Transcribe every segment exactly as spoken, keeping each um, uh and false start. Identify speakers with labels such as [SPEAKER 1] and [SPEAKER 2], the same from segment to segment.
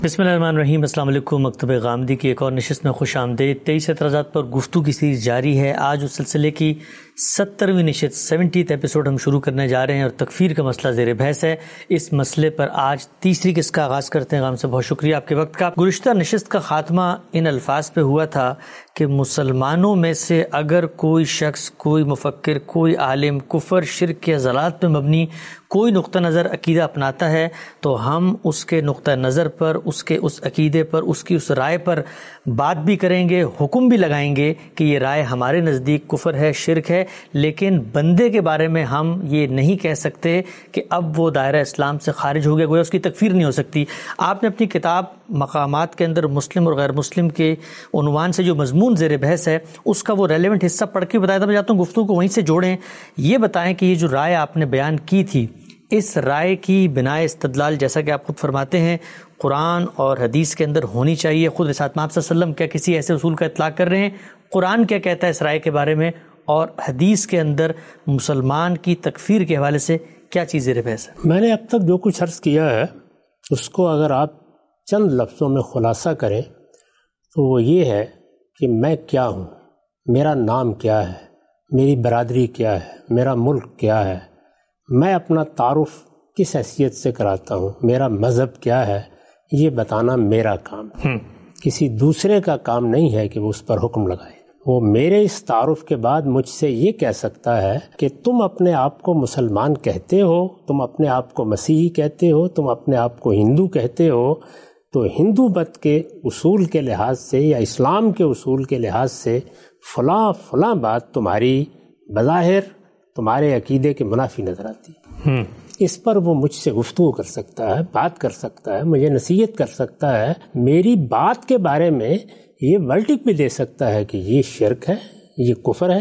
[SPEAKER 1] بسم اللہ الرحمن الرحیم۔ السلام علیکم۔ مکتب غامدی کی ایک اور نشست میں خوش آمدید۔ تیئیس اعتراضات پر گفتگو کی سیریز جاری ہے۔ آج اس سلسلے کی سترویں نشست سیونٹیتھ ایپیسوڈ ہم شروع کرنے جا رہے ہیں اور تکفیر کا مسئلہ زیر بحث ہے۔ اس مسئلے پر آج تیسری قسط کا آغاز کرتے ہیں۔ غام سے بہت شکریہ آپ کے وقت کا۔ گزشتہ نشست کا خاتمہ ان الفاظ پہ ہوا تھا کہ مسلمانوں میں سے اگر کوئی شخص، کوئی مفکر، کوئی عالم کفر، شرک یا ضلالت پہ مبنی کوئی نقطہ نظر عقیدہ اپناتا ہے تو ہم اس کے نقطہ نظر پر، اس کے اس عقیدے پر، اس کی اس رائے پر بات بھی کریں گے، حکم بھی لگائیں گے کہ یہ رائے ہمارے نزدیک کفر ہے، شرک ہے، لیکن بندے کے بارے میں ہم یہ نہیں کہہ سکتے کہ اب وہ دائرہ اسلام سے خارج ہو گیا، گویا اس کی تکفیر نہیں ہو سکتی۔ آپ نے اپنی کتاب مقامات کے اندر مسلم اور غیر مسلم کے عنوان سے جو مضمون زیر بحث ہے اس کا وہ ریلیونٹ حصہ پڑھ کے بتایا تھا۔ میں چاہتا ہوں گفتگو کو وہیں سے جوڑیں۔ یہ بتائیں کہ یہ جو رائے آپ نے بیان کی تھی، اس رائے کی بناء استدلال جیسا کہ آپ خود فرماتے ہیں قرآن اور حدیث کے اندر ہونی چاہیے۔ خود رسالت مآب صلی اللہ علیہ وسلم کیا کسی ایسے اصول کا اطلاق کر رہے ہیں؟ قرآن کیا کہتا ہے اس رائے کے بارے میں؟ اور حدیث کے اندر مسلمان کی تکفیر کے حوالے سے کیا چیز زیر بحث ہے؟
[SPEAKER 2] میں نے اب تک جو کچھ عرض کیا ہے اس کو اگر آپ چند لفظوں میں خلاصہ کریں تو وہ یہ ہے کہ میں کیا ہوں، میرا نام کیا ہے، میری برادری کیا ہے، میرا ملک کیا ہے، میں اپنا تعارف کس حیثیت سے کراتا ہوں، میرا مذہب کیا ہے، یہ بتانا میرا کام ہے۔ کسی دوسرے کا کام نہیں ہے کہ وہ اس پر حکم لگائے۔ وہ میرے اس تعارف کے بعد مجھ سے یہ کہہ سکتا ہے کہ تم اپنے آپ کو مسلمان کہتے ہو، تم اپنے آپ کو مسیحی کہتے ہو، تم اپنے آپ کو ہندو کہتے ہو، تو ہندو مت کے اصول کے لحاظ سے یا اسلام کے اصول کے لحاظ سے فلاں فلاں بات تمہاری بظاہر تمہارے عقیدے کے منافی نظر آتی ہے۔ اس پر وہ مجھ سے گفتگو کر سکتا ہے، بات کر سکتا ہے، مجھے نصیحت کر سکتا ہے، میری بات کے بارے میں یہ ورڈکٹ بھی دے سکتا ہے کہ یہ شرک ہے، یہ کفر ہے،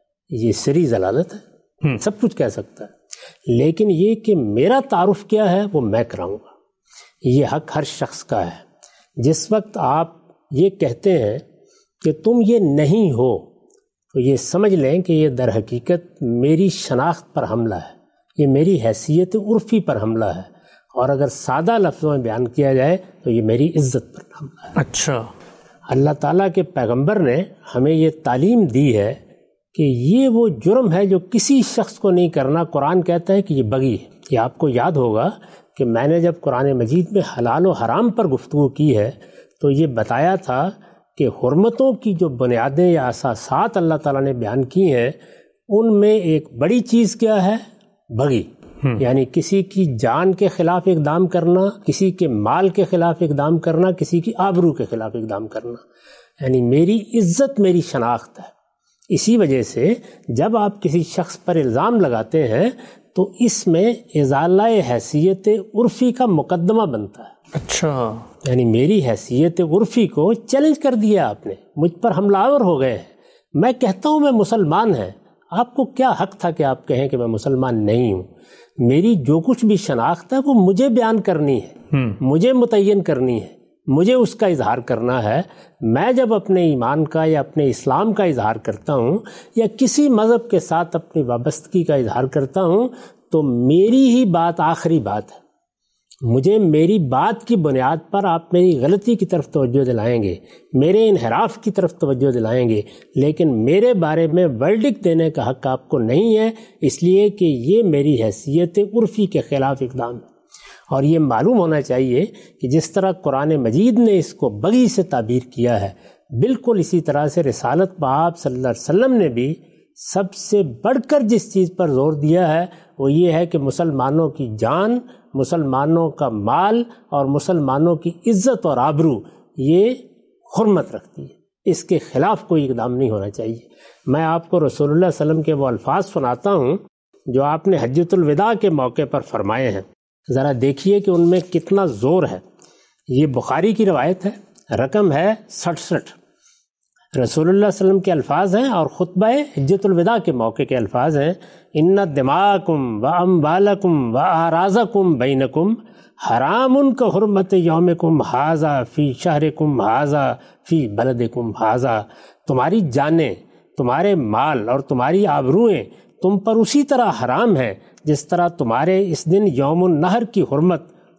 [SPEAKER 2] یہ سری ضلالت ہے، سب کچھ کہہ سکتا ہے۔ لیکن یہ کہ میرا تعارف کیا ہے وہ میں کراؤں گا، یہ حق ہر شخص کا ہے۔ جس وقت آپ یہ کہتے ہیں کہ تم یہ نہیں ہو تو یہ سمجھ لیں کہ یہ در حقیقت میری شناخت پر حملہ ہے، یہ میری حیثیت عرفی پر حملہ ہے، اور اگر سادہ لفظوں میں بیان کیا جائے تو یہ میری عزت پر حملہ ہے۔
[SPEAKER 1] اچھا، اللہ
[SPEAKER 2] تعالیٰ کے پیغمبر نے ہمیں یہ تعلیم دی ہے کہ یہ وہ جرم ہے جو کسی شخص کو نہیں کرنا۔ قرآن کہتا ہے کہ یہ بغی ہے۔ یہ آپ کو یاد ہوگا کہ میں نے جب قرآن مجید میں حلال و حرام پر گفتگو کی ہے تو یہ بتایا تھا کہ حرمتوں کی جو بنیادیں یا اساسات اللہ تعالیٰ نے بیان کی ہیں ان میں ایک بڑی چیز کیا ہے؟ بغی، یعنی کسی کی جان کے خلاف اقدام کرنا، کسی کے مال کے خلاف اقدام کرنا، کسی کی آبرو کے خلاف اقدام کرنا، یعنی میری عزت میری شناخت ہے۔ اسی وجہ سے جب آپ کسی شخص پر الزام لگاتے ہیں تو اس میں ازالہ حیثیت عرفی کا مقدمہ بنتا ہے۔
[SPEAKER 1] اچھا،
[SPEAKER 2] یعنی میری حیثیت عرفی کو چیلنج کر دیا آپ نے، مجھ پر حملہ آور ہو گئے ہیں۔ میں کہتا ہوں میں مسلمان ہیں، آپ کو کیا حق تھا کہ آپ کہیں کہ میں مسلمان نہیں ہوں؟ میری جو کچھ بھی شناخت ہے وہ مجھے بیان کرنی ہے، مجھے متعین کرنی ہے، مجھے اس کا اظہار کرنا ہے۔ میں جب اپنے ایمان کا یا اپنے اسلام کا اظہار کرتا ہوں یا کسی مذہب کے ساتھ اپنی وابستگی کا اظہار کرتا ہوں تو میری ہی بات آخری بات ہے۔ مجھے میری بات کی بنیاد پر آپ میری غلطی کی طرف توجہ دلائیں گے، میرے انحراف کی طرف توجہ دلائیں گے، لیکن میرے بارے میں ورڈکٹ دینے کا حق آپ کو نہیں ہے، اس لیے کہ یہ میری حیثیت عرفی کے خلاف اقدام ہے۔ اور یہ معلوم ہونا چاہیے کہ جس طرح قرآن مجید نے اس کو بغی سے تعبیر کیا ہے، بالکل اسی طرح سے رسالت مآب صلی اللہ علیہ وسلم نے بھی سب سے بڑھ کر جس چیز پر زور دیا ہے وہ یہ ہے کہ مسلمانوں کی جان، مسلمانوں کا مال اور مسلمانوں کی عزت اور آبرو یہ حرمت رکھتی ہے، اس کے خلاف کوئی اقدام نہیں ہونا چاہیے۔ میں آپ کو رسول اللہ صلی اللہ علیہ وسلم کے وہ الفاظ سناتا ہوں جو آپ نے حجۃ الوداع کے موقع پر فرمائے ہیں، ذرا دیکھیے کہ ان میں کتنا زور ہے۔ یہ بخاری کی روایت ہے، رقم ہے سڑسٹھ۔ رسول اللہ صلی اللہ علیہ وسلم کے الفاظ ہیں اور خطبہ حجۃ الوداع کے موقع کے الفاظ ہیں، ان دماءکم و اموالکم و اعراضکم بینکم حرام کا حرمت یومکم ھذا فی شہرکم ھذا فی بلدکم ھذا۔ تمہاری جانیں، تمہارے مال اور تمہاری آبروئیں تم پر اسی طرح حرام ہیں جس طرح تمہارے اس دن یوم النحر کی حرمت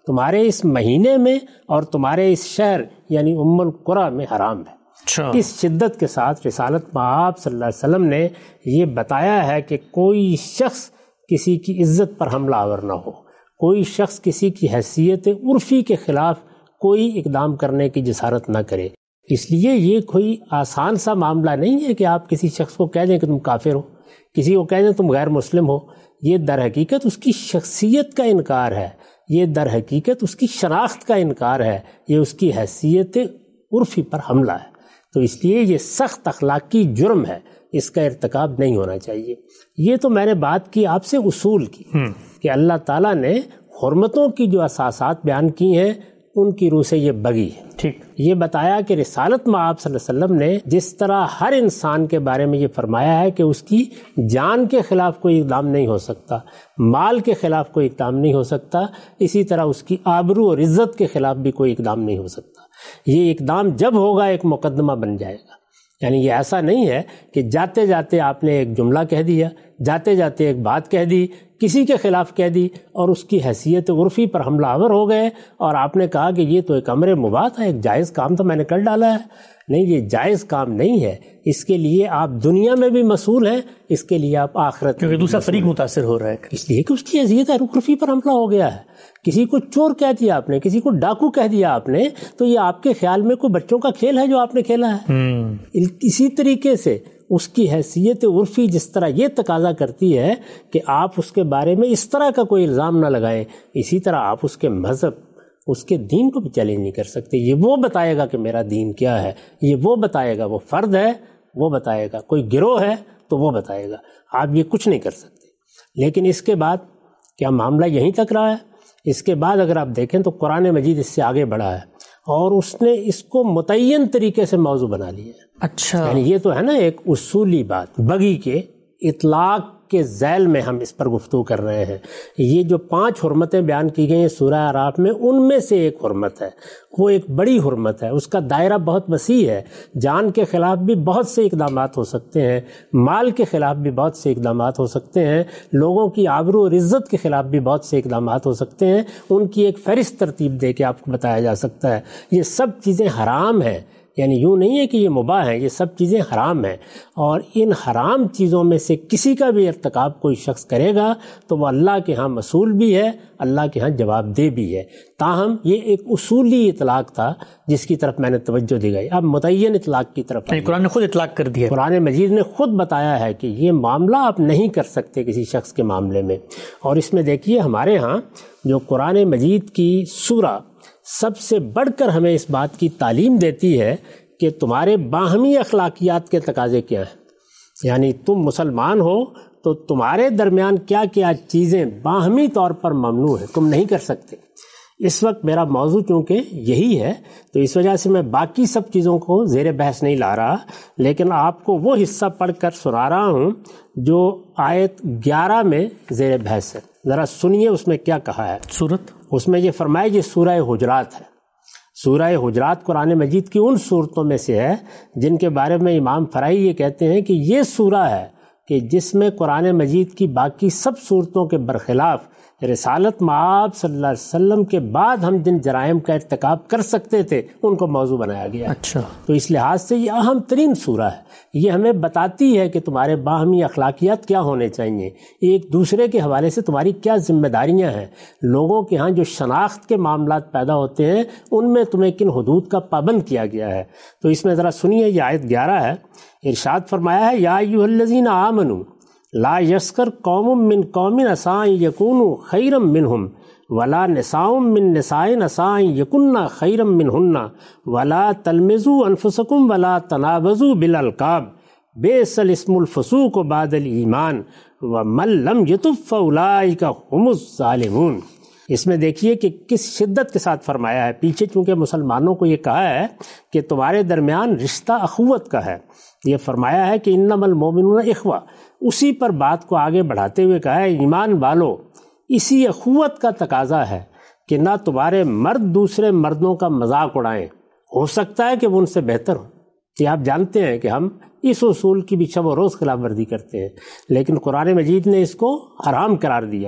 [SPEAKER 2] تمہارے اس مہینے میں اور تمہارے اس شہر یعنی ام القریٰ میں حرام ہے۔ اس شدت کے ساتھ رسالت مآب صلی اللہ علیہ وسلم نے یہ بتایا ہے کہ کوئی شخص کسی کی عزت پر حملہ آور نہ ہو، کوئی شخص کسی کی حیثیت عرفی کے خلاف کوئی اقدام کرنے کی جسارت نہ کرے۔ اس لیے یہ کوئی آسان سا معاملہ نہیں ہے کہ آپ کسی شخص کو کہہ دیں کہ تم کافر ہو، کسی کو کہہ دیں تم غیر مسلم ہو۔ یہ در حقیقت اس کی شخصیت کا انکار ہے، یہ در حقیقت اس کی شناخت کا انکار ہے، یہ اس کی حیثیت عرفی پر حملہ ہے۔ تو اس لیے یہ سخت اخلاقی جرم ہے، اس کا ارتکاب نہیں ہونا چاہیے۔ یہ تو میں نے بات کی آپ سے اصول کی کہ اللہ تعالیٰ نے حرمتوں کی جو اساسات بیان کی ہیں ان کی روح سے یہ بغی ہے۔ ٹھیک، یہ بتایا کہ رسالت مآب صلی اللہ علیہ وسلم نے جس طرح ہر انسان کے بارے میں یہ فرمایا ہے کہ اس کی جان کے خلاف کوئی اقدام نہیں ہو سکتا، مال کے خلاف کوئی اقدام نہیں ہو سکتا، اسی طرح اس کی آبرو اور عزت کے خلاف بھی کوئی اقدام نہیں ہو سکتا۔ یہ اقدام جب ہوگا ایک مقدمہ بن جائے گا، یعنی یہ ایسا نہیں ہے کہ جاتے جاتے آپ نے ایک جملہ کہہ دیا، جاتے جاتے ایک بات کہہ دی، کسی کے خلاف کہہ دی اور اس کی حیثیت عرفی پر حملہ آور ہو گئے اور آپ نے کہا کہ یہ تو ایک امر مباح تھا، ایک جائز کام تو میں نے کر ڈالا ہے۔ نہیں، یہ جائز کام نہیں ہے، اس کے لیے آپ دنیا میں بھی مسئول ہیں، اس کے لیے آپ آخرت،
[SPEAKER 1] کیونکہ دوسرا فریق متاثر ہو رہا ہے،
[SPEAKER 2] اس لیے کہ اس کی حیثیت عرفی پر حملہ ہو گیا ہے۔ کسی کو چور کہہ دیا آپ نے، کسی کو ڈاکو کہہ دیا آپ نے، تو یہ آپ کے خیال میں کوئی بچوں کا کھیل ہے جو آپ نے کھیلا ہے؟ اسی طریقے سے اس کی حیثیت عرفی جس طرح یہ تقاضا کرتی ہے کہ آپ اس کے بارے میں اس طرح کا کوئی الزام نہ لگائیں، اسی طرح آپ اس کے مذہب، اس کے دین کو بھی چیلنج نہیں کر سکتے۔ یہ وہ بتائے گا کہ میرا دین کیا ہے، یہ وہ بتائے گا، وہ فرد ہے وہ بتائے گا، کوئی گروہ ہے تو وہ بتائے گا، آپ یہ کچھ نہیں کر سکتے۔ لیکن اس کے بعد کیا معاملہ یہیں تک رہا ہے؟ اس کے بعد اگر آپ دیکھیں تو قرآن مجید اس سے آگے بڑھا ہے اور اس نے اس کو متعین طریقے سے موضوع بنا لیا ہے۔ اچھا، یعنی یہ تو ہے نا ایک اصولی بات، بغی کے اطلاق کے ذیل میں ہم اس پر گفتگو کر رہے ہیں۔ یہ جو پانچ حرمتیں بیان کی گئی ہیں سورہ اعراف میں، ان میں سے ایک حرمت ہے، وہ ایک بڑی حرمت ہے، اس کا دائرہ بہت وسیع ہے، جان کے خلاف بھی بہت سے اقدامات ہو سکتے ہیں، مال کے خلاف بھی بہت سے اقدامات ہو سکتے ہیں، لوگوں کی آبرو اور عزت کے خلاف بھی بہت سے اقدامات ہو سکتے ہیں، ان کی ایک فہرست ترتیب دے کے آپ کو بتایا جا سکتا ہے۔ یہ سب چیزیں حرام ہیں، یعنی یوں نہیں ہے کہ یہ مباح ہیں، یہ سب چیزیں حرام ہیں، اور ان حرام چیزوں میں سے کسی کا بھی ارتکاب کوئی شخص کرے گا تو وہ اللہ کے ہاں مسئول بھی ہے، اللہ کے ہاں جواب دہ بھی ہے۔ تاہم یہ ایک اصولی اطلاق تھا جس کی طرف میں نے توجہ دی گئی۔ اب متعین اطلاق کی طرف
[SPEAKER 1] قرآن نے خود اطلاق کر دیا،
[SPEAKER 2] قرآن مجید نے خود بتایا ہے کہ یہ معاملہ آپ نہیں کر سکتے کسی شخص کے معاملے میں۔ اور اس میں دیکھیے ہمارے ہاں جو قرآن مجید کی سورہ سب سے بڑھ کر ہمیں اس بات کی تعلیم دیتی ہے کہ تمہارے باہمی اخلاقیات کے تقاضے کیا ہیں، یعنی تم مسلمان ہو تو تمہارے درمیان کیا کیا چیزیں باہمی طور پر ممنوع ہیں، تم نہیں کر سکتے۔ اس وقت میرا موضوع چونکہ یہی ہے تو اس وجہ سے میں باقی سب چیزوں کو زیر بحث نہیں لا رہا، لیکن آپ کو وہ حصہ پڑھ کر سنا رہا ہوں جو آیت گیارہ میں زیر بحث ہے۔ ذرا سنیے اس میں کیا کہا ہے سورت۔ اس میں یہ فرمایا، یہ سورہ حجرات ہے۔ سورہ حجرات قرآن مجید کی ان صورتوں میں سے ہے جن کے بارے میں امام فرائی یہ کہتے ہیں کہ یہ سورہ ہے کہ جس میں قرآن مجید کی باقی سب صورتوں کے برخلاف رسالت مآب صلی اللہ علیہ وسلم کے بعد ہم جن جرائم کا ارتکاب کر سکتے تھے ان کو موضوع بنایا گیا۔ اچھا، تو اس لحاظ سے یہ اہم ترین سورہ ہے، یہ ہمیں بتاتی ہے کہ تمہارے باہمی اخلاقیات کیا ہونے چاہیے، ایک دوسرے کے حوالے سے تمہاری کیا ذمہ داریاں ہیں، لوگوں کے ہاں جو شناخت کے معاملات پیدا ہوتے ہیں ان میں تمہیں کن حدود کا پابند کیا گیا ہے۔ تو اس میں ذرا سنیے، یہ آیت گیارہ ہے، ارشاد فرمایا ہے، یا ایھا الذین آمنوا لا یسخر قوم من قوم عسیٰ ان یکونوا خیرا منہم ولا نساء من نساء عسیٰ ان یکن خیرا منہن ولا تلمزوا انفسکم ولا تنابزوا بالالقاب بئس الاسم الفسوق بعد الایمان ومن لم یتب فاولئک هم الظالمون۔ اس میں دیکھیے کہ کس شدت کے ساتھ فرمایا ہے۔ پیچھے چونکہ مسلمانوں کو یہ کہا ہے کہ تمہارے درمیان رشتہ اخوت کا ہے، یہ فرمایا ہے کہ انما المؤمنون اخوہ، اسی پر بات کو آگے بڑھاتے ہوئے کہا ہے ایمان والو، اسی اخوت کا تقاضا ہے کہ نہ تمہارے مرد دوسرے مردوں کا مذاق اڑائیں، ہو سکتا ہے کہ وہ ان سے بہتر ہوں۔ کہ آپ جانتے ہیں کہ ہم اس اصول کی بھی شب و روز خلاف ورزی کرتے ہیں، لیکن قرآن مجید نے اس کو حرام قرار دیا ہے۔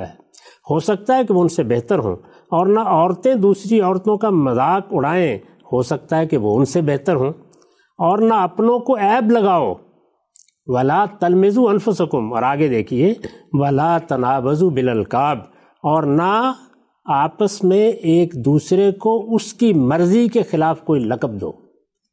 [SPEAKER 2] ہو سکتا ہے کہ وہ ان سے بہتر ہوں، اور نہ عورتیں دوسری عورتوں کا مذاق اڑائیں، ہو سکتا ہے کہ وہ ان سے بہتر ہوں، اور نہ اپنوں کو عیب لگاؤ، ولا تلمزوا انفسکم، اور آگے دیکھیے ولا تنابزوا بالالقاب، اور نہ آپس میں ایک دوسرے کو اس کی مرضی کے خلاف کوئی لقب دو۔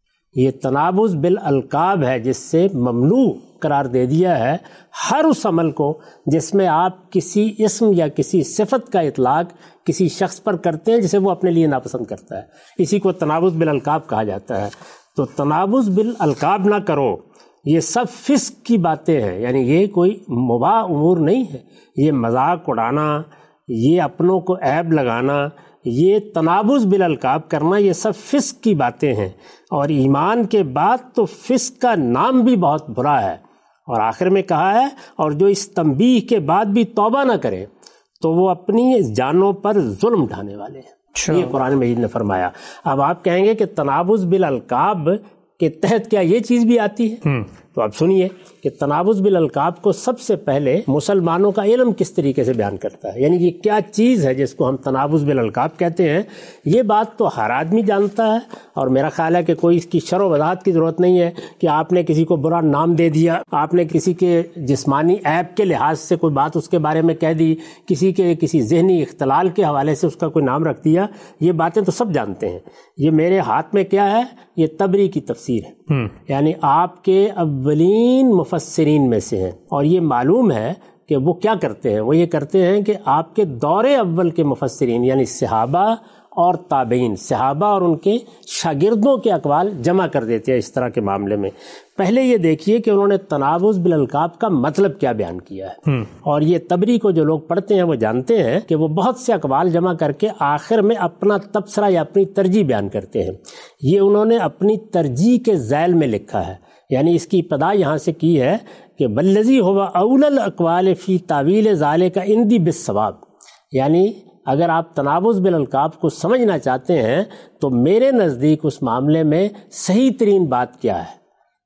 [SPEAKER 2] یہ تنابز بالالقاب ہے جس سے ممنوع قرار دے دیا ہے ہر اس عمل کو جس میں آپ کسی اسم یا کسی صفت کا اطلاق کسی شخص پر کرتے ہیں جسے وہ اپنے لیے ناپسند کرتا ہے، اسی کو تنابز بالالقاب کہا جاتا ہے۔ تو تنابز بالالقاب نہ کرو، یہ سب فسق کی باتیں ہیں، یعنی یہ کوئی مباح امور نہیں ہے، یہ مذاق اڑانا، یہ اپنوں کو عیب لگانا، یہ تنابز بالالقاب کرنا، یہ سب فسق کی باتیں ہیں، اور ایمان کے بعد تو فسق کا نام بھی بہت برا ہے۔ اور آخر میں کہا ہے اور جو اس تنبیہ کے بعد بھی توبہ نہ کرے تو وہ اپنی جانوں پر ظلم ڈھانے والے ہیں، یہ قرآن مجید نے فرمایا۔ اب آپ کہیں گے کہ تنابز بالالقاب کے تحت کیا یہ چیز بھی آتی ہے؟ تو اب سنیے کہ تنابز بالالقاب کو سب سے پہلے مسلمانوں کا علم کس طریقے سے بیان کرتا ہے، یعنی یہ کیا چیز ہے جس کو ہم تنابز بالالقاب کہتے ہیں۔ یہ بات تو ہر آدمی جانتا ہے، اور میرا خیال ہے کہ کوئی اس کی شرح و وضاحت کی ضرورت نہیں ہے کہ آپ نے کسی کو برا نام دے دیا، آپ نے کسی کے جسمانی عیب کے لحاظ سے کوئی بات اس کے بارے میں کہہ دی، کسی کے کسی ذہنی اختلال کے حوالے سے اس کا کوئی نام رکھ دیا، یہ باتیں تو سب جانتے ہیں۔ یہ میرے ہاتھ میں کیا ہے؟ یہ تبری کی تفسیر ہے، یعنی آپ کے اولین مفسرین میں سے ہیں، اور یہ معلوم ہے کہ وہ کیا کرتے ہیں، وہ یہ کرتے ہیں کہ آپ کے دور اول کے مفسرین یعنی صحابہ اور تابعین، صحابہ اور ان کے شاگردوں کے اقوال جمع کر دیتے ہیں اس طرح کے معاملے میں۔ پہلے یہ دیکھیے کہ انہوں نے تنابز بالالقاب کا مطلب کیا بیان کیا ہے، اور یہ تبری کو جو لوگ پڑھتے ہیں وہ جانتے ہیں کہ وہ بہت سے اقوال جمع کر کے آخر میں اپنا تبصرہ یا اپنی ترجیح بیان کرتے ہیں۔ یہ انہوں نے اپنی ترجیح کے ذیل میں لکھا ہے، یعنی اس کی ابتدا یہاں سے کی ہے کہ بلذی ہوا اول الاقوال فی تعویل ذالک عندی بالصواب، یعنی اگر آپ تنابز بالالقاب کو سمجھنا چاہتے ہیں تو میرے نزدیک اس معاملے میں صحیح ترین بات کیا ہے،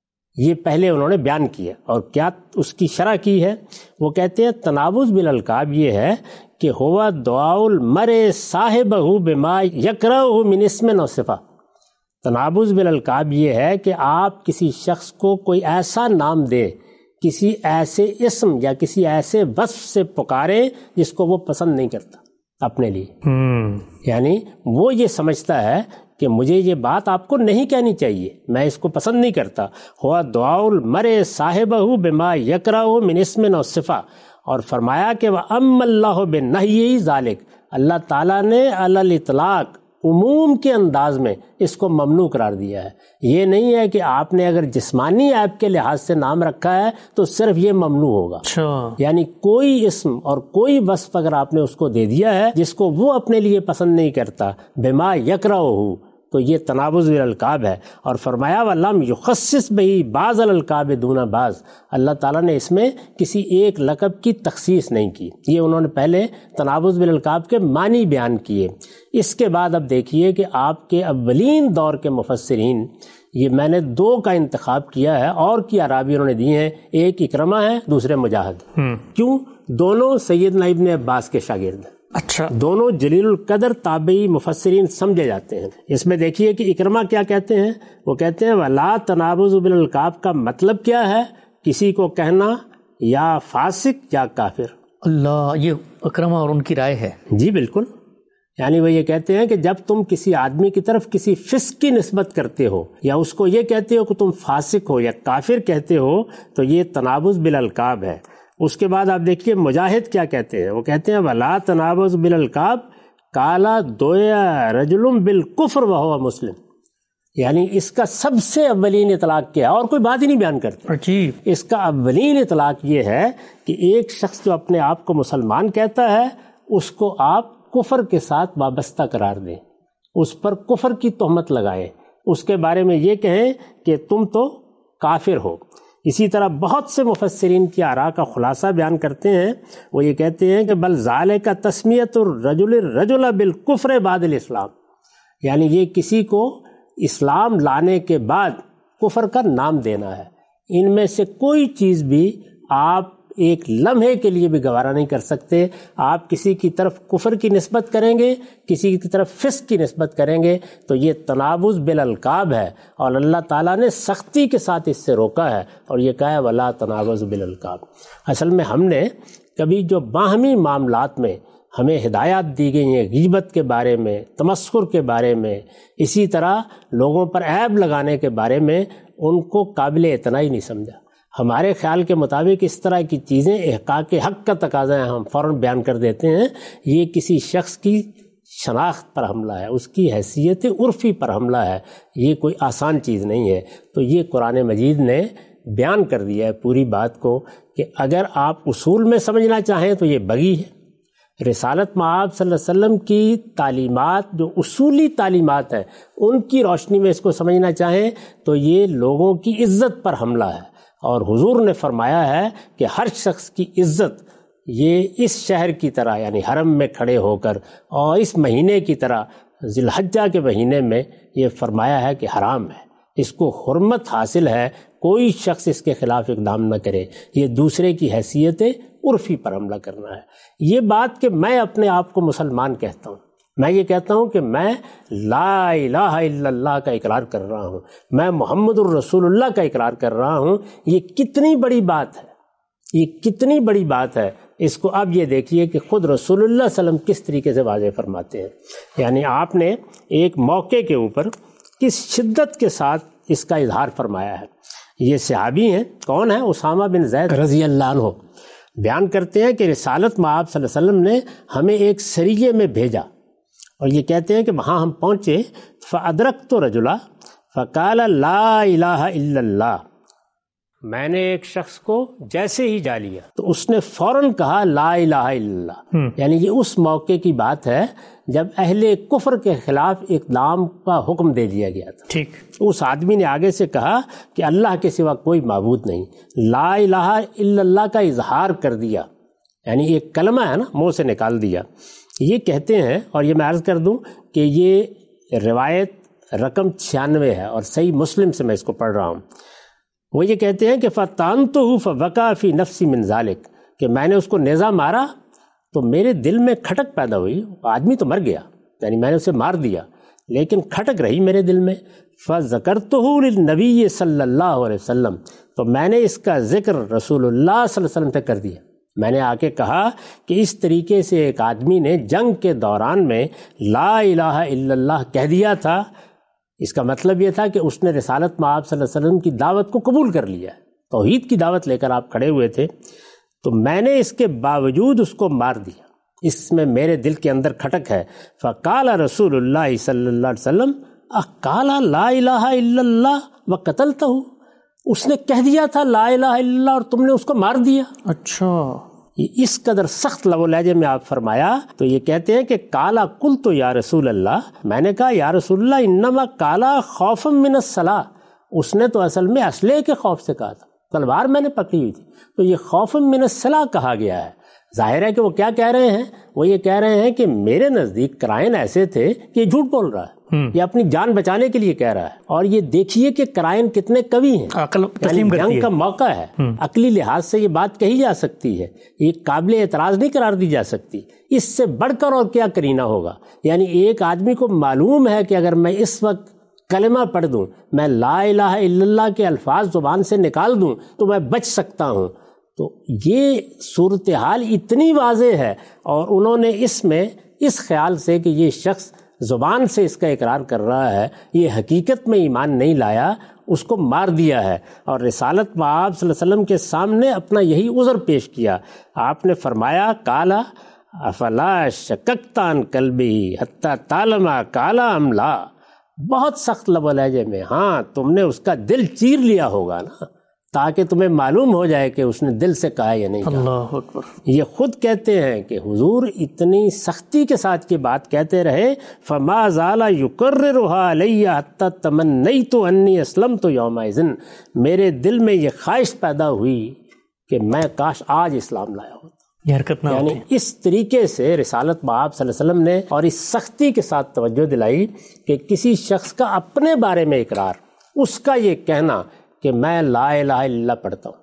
[SPEAKER 2] یہ پہلے انہوں نے بیان کیا، اور کیا اس کی شرح کی ہے۔ وہ کہتے ہیں تنابز بالالقاب یہ ہے کہ ہوا دعاء المرء صاحبہ بما یکرہ من اسم و صفہ۔ تنابز بالالقاب یہ ہے کہ آپ کسی شخص کو کوئی ایسا نام دیں، کسی ایسے اسم یا کسی ایسے وصف سے پکارے جس کو وہ پسند نہیں کرتا اپنے لیے، یعنی وہ یہ سمجھتا ہے کہ مجھے یہ بات آپ کو نہیں کہنی چاہیے، میں اس کو پسند نہیں کرتا۔ ہوا دعاء المرء صاحبہ بما یکرہ من اسم و صفہ، اور فرمایا کہ وَأَمَّ اللَّهُ بِالنَّهْيِ ذَلِكَ، اللہ تعالیٰ نے علی الاطلاق عموم کے انداز میں اس کو ممنوع قرار دیا ہے۔ یہ نہیں ہے کہ آپ نے اگر جسمانی عیب کے لحاظ سے نام رکھا ہے تو صرف یہ ممنوع ہوگا، یعنی کوئی اسم اور کوئی وصف اگر آپ نے اس کو دے دیا ہے جس کو وہ اپنے لیے پسند نہیں کرتا، بما یکرہہ، تو یہ تنابز بالالقاب ہے۔ اور فرمایا وَلَمْ يُخَصِّصْ بِهِ بَعْضَ الْأَلْقَابِ دُونَ بَعْض، اللہ تعالیٰ نے اس میں کسی ایک لقب کی تخصیص نہیں کی۔ یہ انہوں نے پہلے تنابز بالالقاب کے معنی بیان کیے۔ اس کے بعد اب دیکھیے کہ آپ کے اولین دور کے مفسرین، یہ میں نے دو کا انتخاب کیا ہے، اور کی عرابی انہوں نے دی ہیں، ایک اکرمہ ہے، دوسرے مجاہد۔ کیوں؟ دونوں سیدنا ابن عباس کے شاگرد ہیں، اچھا، دونوں جلیل القدر تابعی مفسرین سمجھے جاتے ہیں۔ اس میں دیکھیے کہ اکرمہ کیا کہتے ہیں، وہ کہتے ہیں وَلَا تَنَابُزُ بِالْأَلْقَابِ کا مطلب کیا ہے؟ کسی کو کہنا یا فاسق یا کافر۔
[SPEAKER 1] اللہ، یہ اکرمہ اور ان کی رائے ہے؟
[SPEAKER 2] جی بالکل، یعنی وہ یہ کہتے ہیں کہ جب تم کسی آدمی کی طرف کسی فسق کی نسبت کرتے ہو یا اس کو یہ کہتے ہو کہ تم فاسق ہو یا کافر کہتے ہو تو یہ تنابز بالالقاب ہے۔ اس کے بعد آپ دیکھیے مجاہد کیا کہتے ہیں، وہ کہتے ہیں وَلَا تَنَابُزُ بِالْأَلْقَابِ قَالَ دُعِیَ رَجُلٌ بِالْكُفْرِ وَهُوَ مسلم، یعنی اس کا سب سے اولین اطلاق کیا ہے، اور کوئی بات ہی نہیں بیان کرتا۔
[SPEAKER 1] عجیب،
[SPEAKER 2] اس کا اولین اطلاق یہ ہے کہ ایک شخص جو اپنے آپ کو مسلمان کہتا ہے اس کو آپ کفر کے ساتھ وابستہ قرار دیں، اس پر کفر کی تہمت لگائیں، اس کے بارے میں یہ کہیں کہ تم تو کافر ہو۔ اسی طرح بہت سے مفسرین کی آراء کا خلاصہ بیان کرتے ہیں، وہ یہ کہتے ہیں کہ بل ذالک تسمیۃ الرجل الرجل بالکفر بعد الاسلام، یعنی یہ کسی کو اسلام لانے کے بعد کفر کا نام دینا ہے۔ ان میں سے کوئی چیز بھی آپ ایک لمحے کے لیے بھی گوارا نہیں کر سکتے. آپ کسی کی طرف کفر کی نسبت کریں گے, کسی کی طرف فسق کی نسبت کریں گے تو یہ تنابز بالالقاب ہے, اور اللہ تعالیٰ نے سختی کے ساتھ اس سے روکا ہے اور یہ کہا ہے ولا تنابز بالالقاب. اصل میں ہم نے کبھی جو باہمی معاملات میں ہمیں ہدایات دی گئی ہیں غیبت کے بارے میں, تمسخر کے بارے میں, اسی طرح لوگوں پر عیب لگانے کے بارے میں, ان کو قابل اعتنا ہی نہیں سمجھا. ہمارے خیال کے مطابق اس طرح کی چیزیں احقاق حق کا تقاضا ہے, ہم فوراً بیان کر دیتے ہیں. یہ کسی شخص کی شناخت پر حملہ ہے, اس کی حیثیت عرفی پر حملہ ہے, یہ کوئی آسان چیز نہیں ہے. تو یہ قرآن مجید نے بیان کر دیا ہے پوری بات کو کہ اگر آپ اصول میں سمجھنا چاہیں تو یہ بغی ہے. رسالت مآب صلی اللہ علیہ وسلم کی تعلیمات جو اصولی تعلیمات ہیں ان کی روشنی میں اس کو سمجھنا چاہیں تو یہ لوگوں کی عزت پر حملہ ہے. اور حضور نے فرمایا ہے کہ ہر شخص کی عزت یہ اس شہر کی طرح یعنی حرم میں کھڑے ہو کر اور اس مہینے کی طرح ذی الحجہ کے مہینے میں یہ فرمایا ہے کہ حرام ہے, اس کو حرمت حاصل ہے, کوئی شخص اس کے خلاف اقدام نہ کرے. یہ دوسرے کی حیثیت عرفی پر حملہ کرنا ہے. یہ بات کہ میں اپنے آپ کو مسلمان کہتا ہوں, میں یہ کہتا ہوں کہ میں لا الہ الا اللہ کا اقرار کر رہا ہوں, میں محمد الرسول اللہ کا اقرار کر رہا ہوں, یہ کتنی بڑی بات ہے, یہ کتنی بڑی بات ہے. اس کو اب یہ دیکھیے کہ خود رسول اللہ صلی اللہ علیہ وسلم کس طریقے سے واضح فرماتے ہیں. یعنی آپ نے ایک موقع کے اوپر کس شدت کے ساتھ اس کا اظہار فرمایا ہے. یہ صحابی ہیں, کون ہیں؟ اسامہ بن زید رضی اللہ عنہ بیان کرتے ہیں کہ رسالت مآب صلی اللہ علیہ وسلم نے ہمیں ایک سریے میں بھیجا, اور یہ کہتے ہیں کہ وہاں ہم پہنچے فَأَدْرَكْتُ رَجُلًا فَقَالَ لَا إِلَٰهَ إِلَّا اللَّهُ, میں نے ایک شخص کو جیسے ہی جا لیا تو اس نے فوراً کہا لا الہ الا اللہ. یعنی یہ اس موقع کی بات ہے جب اہل کفر کے خلاف اقدام کا حکم دے دیا گیا تھا.
[SPEAKER 1] ٹھیک,
[SPEAKER 2] اس آدمی نے آگے سے کہا کہ اللہ کے سوا کوئی معبود نہیں, لا الہ الا اللہ کا اظہار کر دیا, یعنی ایک کلمہ ہے نا, منہ سے نکال دیا. یہ کہتے ہیں, اور یہ میں عرض کر دوں کہ یہ روایت رقم چھیانوے ہے اور صحیح مسلم سے میں اس کو پڑھ رہا ہوں. وہ یہ کہتے ہیں کہ فَتَانْتُهُ فَوَقَعَ فِي نَفْسِي مِنْ ذَلِكَ, کہ میں نے اس کو نیزہ مارا تو میرے دل میں کھٹک پیدا ہوئی. آدمی تو مر گیا, یعنی میں نے اسے مار دیا لیکن کھٹک رہی میرے دل میں. فَذَكَرْتُهُ لِلنَّبِيِّ صلی اللہ علیہ وسلم, تو میں نے اس کا ذکر رسول اللہ صلی اللہ علیہ وسلم سے کر دیا. میں نے آ کے کہا کہ اس طریقے سے ایک آدمی نے جنگ کے دوران میں لا الہ الا اللہ کہہ دیا تھا. اس کا مطلب یہ تھا کہ اس نے رسالت مآب صلی اللہ علیہ وسلم کی دعوت کو قبول کر لیا, توحید کی دعوت لے کر آپ کھڑے ہوئے تھے, تو میں نے اس کے باوجود اس کو مار دیا. اس میں میرے دل کے اندر کھٹک ہے. فَقَالَ رسول اللہ صلی اللہ علیہ وسلم اَقَالَ لَا الہ الا اللہ وَقَتَلْتَهُ, اس نے کہہ دیا تھا لا الہ الا اللہ اور تم نے اس کو مار دیا.
[SPEAKER 1] اچھا,
[SPEAKER 2] اس قدر سخت لب و لہجے میں آپ فرمایا. تو یہ کہتے ہیں کہ کالا قلت یا رسول اللہ, میں نے کہا یا رسول اللہ انما کالا خوفا من الصلاۃ, اس نے تو اصل میں اسلحے کے خوف سے کہا تھا, تلوار میں نے پکڑی ہوئی تھی, تو یہ خوفا من الصلاۃ کہا گیا ہے. ظاہر ہے کہ وہ کیا کہہ رہے ہیں, وہ یہ کہہ رہے ہیں کہ میرے نزدیک کرائن ایسے تھے کہ یہ جھوٹ بول رہا ہے, یہ اپنی جان بچانے کے لیے کہہ رہا ہے. اور یہ دیکھیے کہ کرائن کتنے قوی ہیں,
[SPEAKER 1] عقل تسلیم کرتی ہے,
[SPEAKER 2] جنگ کا موقع ہے, عقلی لحاظ سے یہ بات کہی جا سکتی ہے, یہ قابل اعتراض نہیں قرار دی جا سکتی. اس سے بڑھ کر اور کیا کرینہ ہوگا. یعنی ایک آدمی کو معلوم ہے کہ اگر میں اس وقت کلمہ پڑھ دوں, میں لا الہ الا اللہ کے الفاظ زبان سے نکال دوں تو میں بچ سکتا ہوں. تو یہ صورتحال اتنی واضح ہے, اور انہوں نے اس میں اس خیال سے کہ یہ شخص زبان سے اس کا اقرار کر رہا ہے, یہ حقیقت میں ایمان نہیں لایا, اس کو مار دیا ہے. اور رسالت مآب صلی اللہ علیہ وسلم کے سامنے اپنا یہی عذر پیش کیا. آپ نے فرمایا کالا افلا شککت عن قلبی حتی تعلم کالا ام لا, بہت سخت لب و لہجے میں, ہاں تم نے اس کا دل چیر لیا ہوگا نا, تاکہ تمہیں معلوم ہو جائے کہ اس نے دل سے کہا یا نہیں کہا.
[SPEAKER 1] اللہ اکبر.
[SPEAKER 2] یہ خود کہتے ہیں کہ حضور اتنی سختی کے ساتھ یہ بات کہتے رہے, فما زال یکررها علی حتی تمنیت انی اسلمت یومئذ, میرے دل میں یہ خواہش پیدا ہوئی کہ میں کاش آج اسلام لایا ہوتا.
[SPEAKER 1] یہ حرکت نہ
[SPEAKER 2] یعنی
[SPEAKER 1] ہوتی.
[SPEAKER 2] اس طریقے سے رسالت مآب صلی اللہ علیہ وسلم نے اور اس سختی کے ساتھ توجہ دلائی کہ کسی شخص کا اپنے بارے میں اقرار, اس کا یہ کہنا کہ میں لا الہ الا اللہ پڑھتا ہوں,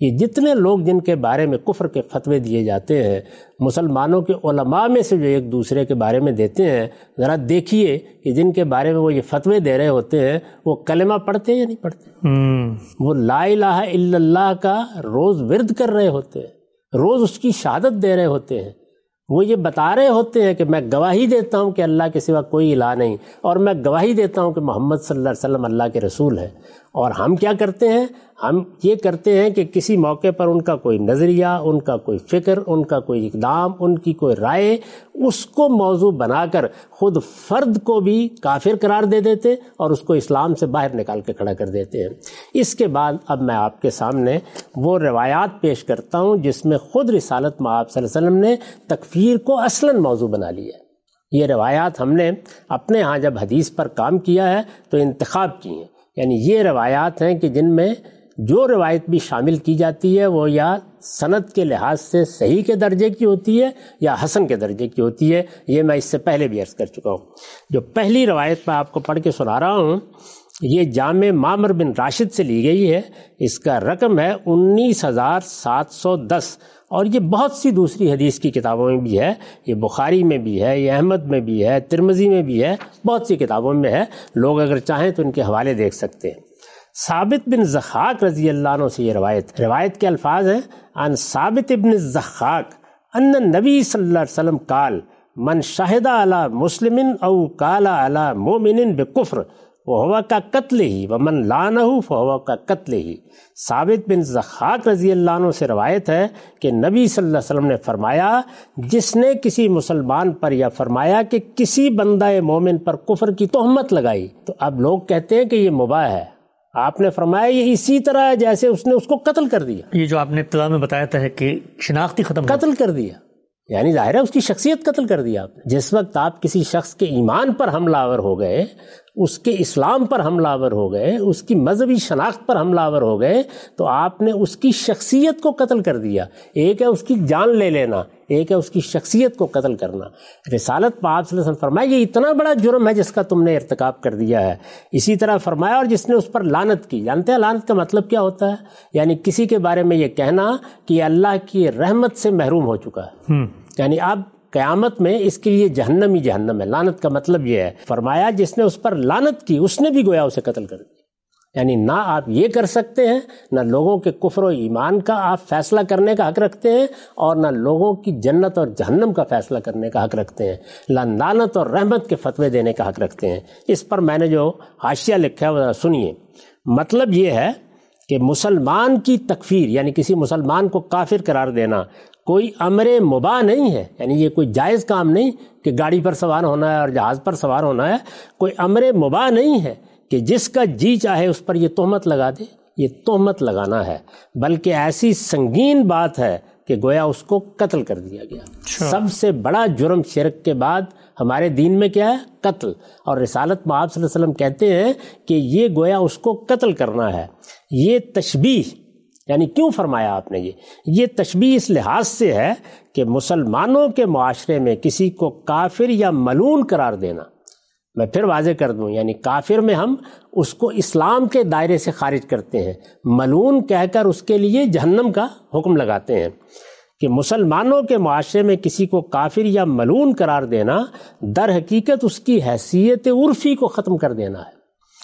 [SPEAKER 2] یہ جتنے لوگ جن کے بارے میں کفر کے فتوے دیے جاتے ہیں، مسلمانوں کے علماء میں سے جو ایک دوسرے کے بارے میں دیتے ہیں، ذرا دیکھیے کہ جن کے بارے میں وہ یہ فتوے دے رہے ہوتے ہیں وہ کلمہ پڑھتے ہیں یا نہیں پڑھتے؟ وہ لا الہ الا اللہ کا روز ورد کر رہے ہوتے ہیں، روز اس کی شہادت دے رہے ہوتے ہیں، وہ یہ بتا رہے ہوتے ہیں کہ میں گواہی دیتا ہوں کہ اللہ کے سوا کوئی الہ نہیں، اور میں گواہی دیتا ہوں کہ محمد صلی اللہ علیہ وسلم اللہ کے رسول ہے۔ اور ہم کیا کرتے ہیں؟ ہم یہ کرتے ہیں کہ کسی موقع پر ان کا کوئی نظریہ، ان کا کوئی فکر، ان کا کوئی اقدام، ان کی کوئی رائے، اس کو موضوع بنا کر خود فرد کو بھی کافر قرار دے دیتے اور اس کو اسلام سے باہر نکال کے کھڑا کر دیتے ہیں۔ اس کے بعد اب میں آپ کے سامنے وہ روایات پیش کرتا ہوں جس میں خود رسالت مآب صلی اللہ علیہ وسلم نے تکفیر کو اصلاً موضوع بنا لیا ہے۔ یہ روایات ہم نے اپنے ہاں جب حدیث پر کام کیا ہے تو انتخاب کی ہیں، یعنی یہ روایات ہیں کہ جن میں جو روایت بھی شامل کی جاتی ہے وہ یا سند کے لحاظ سے صحیح کے درجے کی ہوتی ہے یا حسن کے درجے کی ہوتی ہے۔ یہ میں اس سے پہلے بھی عرض کر چکا ہوں۔ جو پہلی روایت میں آپ کو پڑھ کے سنا رہا ہوں یہ جامع معمر بن راشد سے لی گئی ہے، اس کا رقم ہے انیس ہزار سات سو دس، اور یہ بہت سی دوسری حدیث کی کتابوں میں بھی ہے، یہ بخاری میں بھی ہے، یہ احمد میں بھی ہے، ترمذی میں بھی ہے، بہت سی کتابوں میں ہے، لوگ اگر چاہیں تو ان کے حوالے دیکھ سکتے ہیں۔ ثابت بن ضحاک رضی اللہ عنہ سے یہ روایت روایت کے الفاظ ہیں، عن ثابت بن الضحاک ان النبی صلی اللہ علیہ وسلم قال من شہد علی مسلم او قال علی مومن بکفر وہو کا قتل ہی ومن لعنہ فہو کا قتل ہی۔ ثابت بن ضحاک رضی اللہ عنہ سے روایت ہے کہ نبی صلی اللہ علیہ وسلم نے فرمایا جس نے کسی مسلمان پر یا فرمایا کہ کسی بندہ مومن پر کفر کی تہمت لگائی، تو اب لوگ کہتے ہیں کہ یہ مباح ہے، آپ نے فرمایا یہ اسی طرح ہے جیسے اس نے اس کو قتل کر دیا۔
[SPEAKER 1] یہ جو آپ نے ابتدا میں بتایا تھا کہ شناختی ختم
[SPEAKER 2] قتل کر دیا، یعنی ظاہر ہے اس کی شخصیت قتل کر دیا آپ نے۔ جس وقت آپ کسی شخص کے ایمان پر حملہ آور ہو گئے، اس کے اسلام پر حملہ آور ہو گئے، اس کی مذہبی شناخت پر حملہ آور ہو گئے، تو آپ نے اس کی شخصیت کو قتل کر دیا۔ ایک ہے اس کی جان لے لینا، ایک ہے اس کی شخصیت کو قتل کرنا۔ رسالت پاک صلی اللہ علیہ وسلم فرمایا یہ اتنا بڑا جرم ہے جس کا تم نے ارتکاب کر دیا ہے۔ اسی طرح فرمایا اور جس نے اس پر لعنت کی، جانتے ہیں لعنت کا مطلب کیا ہوتا ہے؟ یعنی کسی کے بارے میں یہ کہنا کہ یہ اللہ کی رحمت سے محروم ہو چکا ہے، یعنی اب قیامت میں اس کے لیے جہنم ہی جہنم ہے۔ لعنت کا مطلب یہ ہے، فرمایا جس نے اس پر لعنت کی اس نے بھی گویا اسے قتل کر دیا۔ یعنی نہ آپ یہ کر سکتے ہیں، نہ لوگوں کے کفر و ایمان کا آپ فیصلہ کرنے کا حق رکھتے ہیں، اور نہ لوگوں کی جنت اور جہنم کا فیصلہ کرنے کا حق رکھتے ہیں، لعنت اور رحمت کے فتوے دینے کا حق رکھتے ہیں۔ اس پر میں نے جو حاشیہ لکھا ہے وہ ذرا سنیے۔ مطلب یہ ہے کہ مسلمان کی تکفیر یعنی کسی مسلمان کو کافر قرار دینا کوئی امر مباح نہیں ہے، یعنی یہ کوئی جائز کام نہیں کہ گاڑی پر سوار ہونا ہے اور جہاز پر سوار ہونا ہے، کوئی امر مباح نہیں ہے کہ جس کا جی چاہے اس پر یہ تہمت لگا دے، یہ تہمت لگانا ہے، بلکہ ایسی سنگین بات ہے کہ گویا اس کو قتل کر دیا گیا۔ سب سے بڑا جرم شرک کے بعد ہمارے دین میں کیا ہے؟ قتل۔ اور رسالت مآب صلی اللہ علیہ وسلم کہتے ہیں کہ یہ گویا اس کو قتل کرنا ہے۔ یہ تشبیہ یعنی کیوں فرمایا آپ نے یہ یہ تشبیہ اس لحاظ سے ہے کہ مسلمانوں کے معاشرے میں کسی کو کافر یا ملعون قرار دینا، میں پھر واضح کر دوں، یعنی کافر میں ہم اس کو اسلام کے دائرے سے خارج کرتے ہیں، ملعون کہہ کر اس کے لیے جہنم کا حکم لگاتے ہیں، کہ مسلمانوں کے معاشرے میں کسی کو کافر یا ملعون قرار دینا در حقیقت اس کی حیثیت عرفی کو ختم کر دینا ہے۔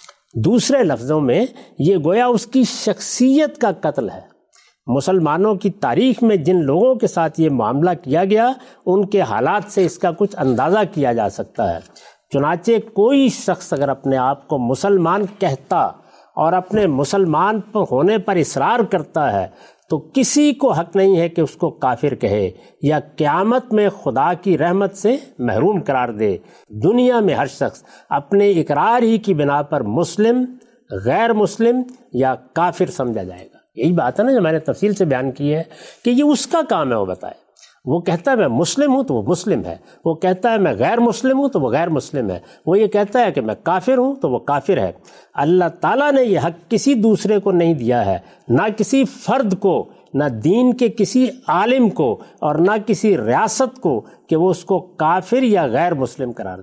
[SPEAKER 2] دوسرے لفظوں میں یہ گویا اس کی شخصیت کا قتل ہے۔ مسلمانوں کی تاریخ میں جن لوگوں کے ساتھ یہ معاملہ کیا گیا ان کے حالات سے اس کا کچھ اندازہ کیا جا سکتا ہے۔ چنانچہ کوئی شخص اگر اپنے آپ کو مسلمان کہتا اور اپنے مسلمان ہونے پر اصرار کرتا ہے تو کسی کو حق نہیں ہے کہ اس کو کافر کہے یا قیامت میں خدا کی رحمت سے محروم قرار دے۔ دنیا میں ہر شخص اپنے اقرار ہی کی بنا پر مسلم، غیر مسلم یا کافر سمجھا جائے گا۔ یہی بات ہے نا جو میں نے تفصیل سے بیان کی ہے کہ یہ اس کا کام ہے وہ بتائے۔ وہ کہتا ہے میں مسلم ہوں تو وہ مسلم ہے، وہ کہتا ہے میں غیر مسلم ہوں تو وہ غیر مسلم ہے، وہ یہ کہتا ہے کہ میں کافر ہوں تو وہ کافر ہے۔ اللہ تعالیٰ نے یہ حق کسی دوسرے کو نہیں دیا ہے، نہ کسی فرد کو، نہ دین کے کسی عالم کو، اور نہ کسی ریاست کو کہ وہ اس کو کافر یا غیر مسلم قرار دے۔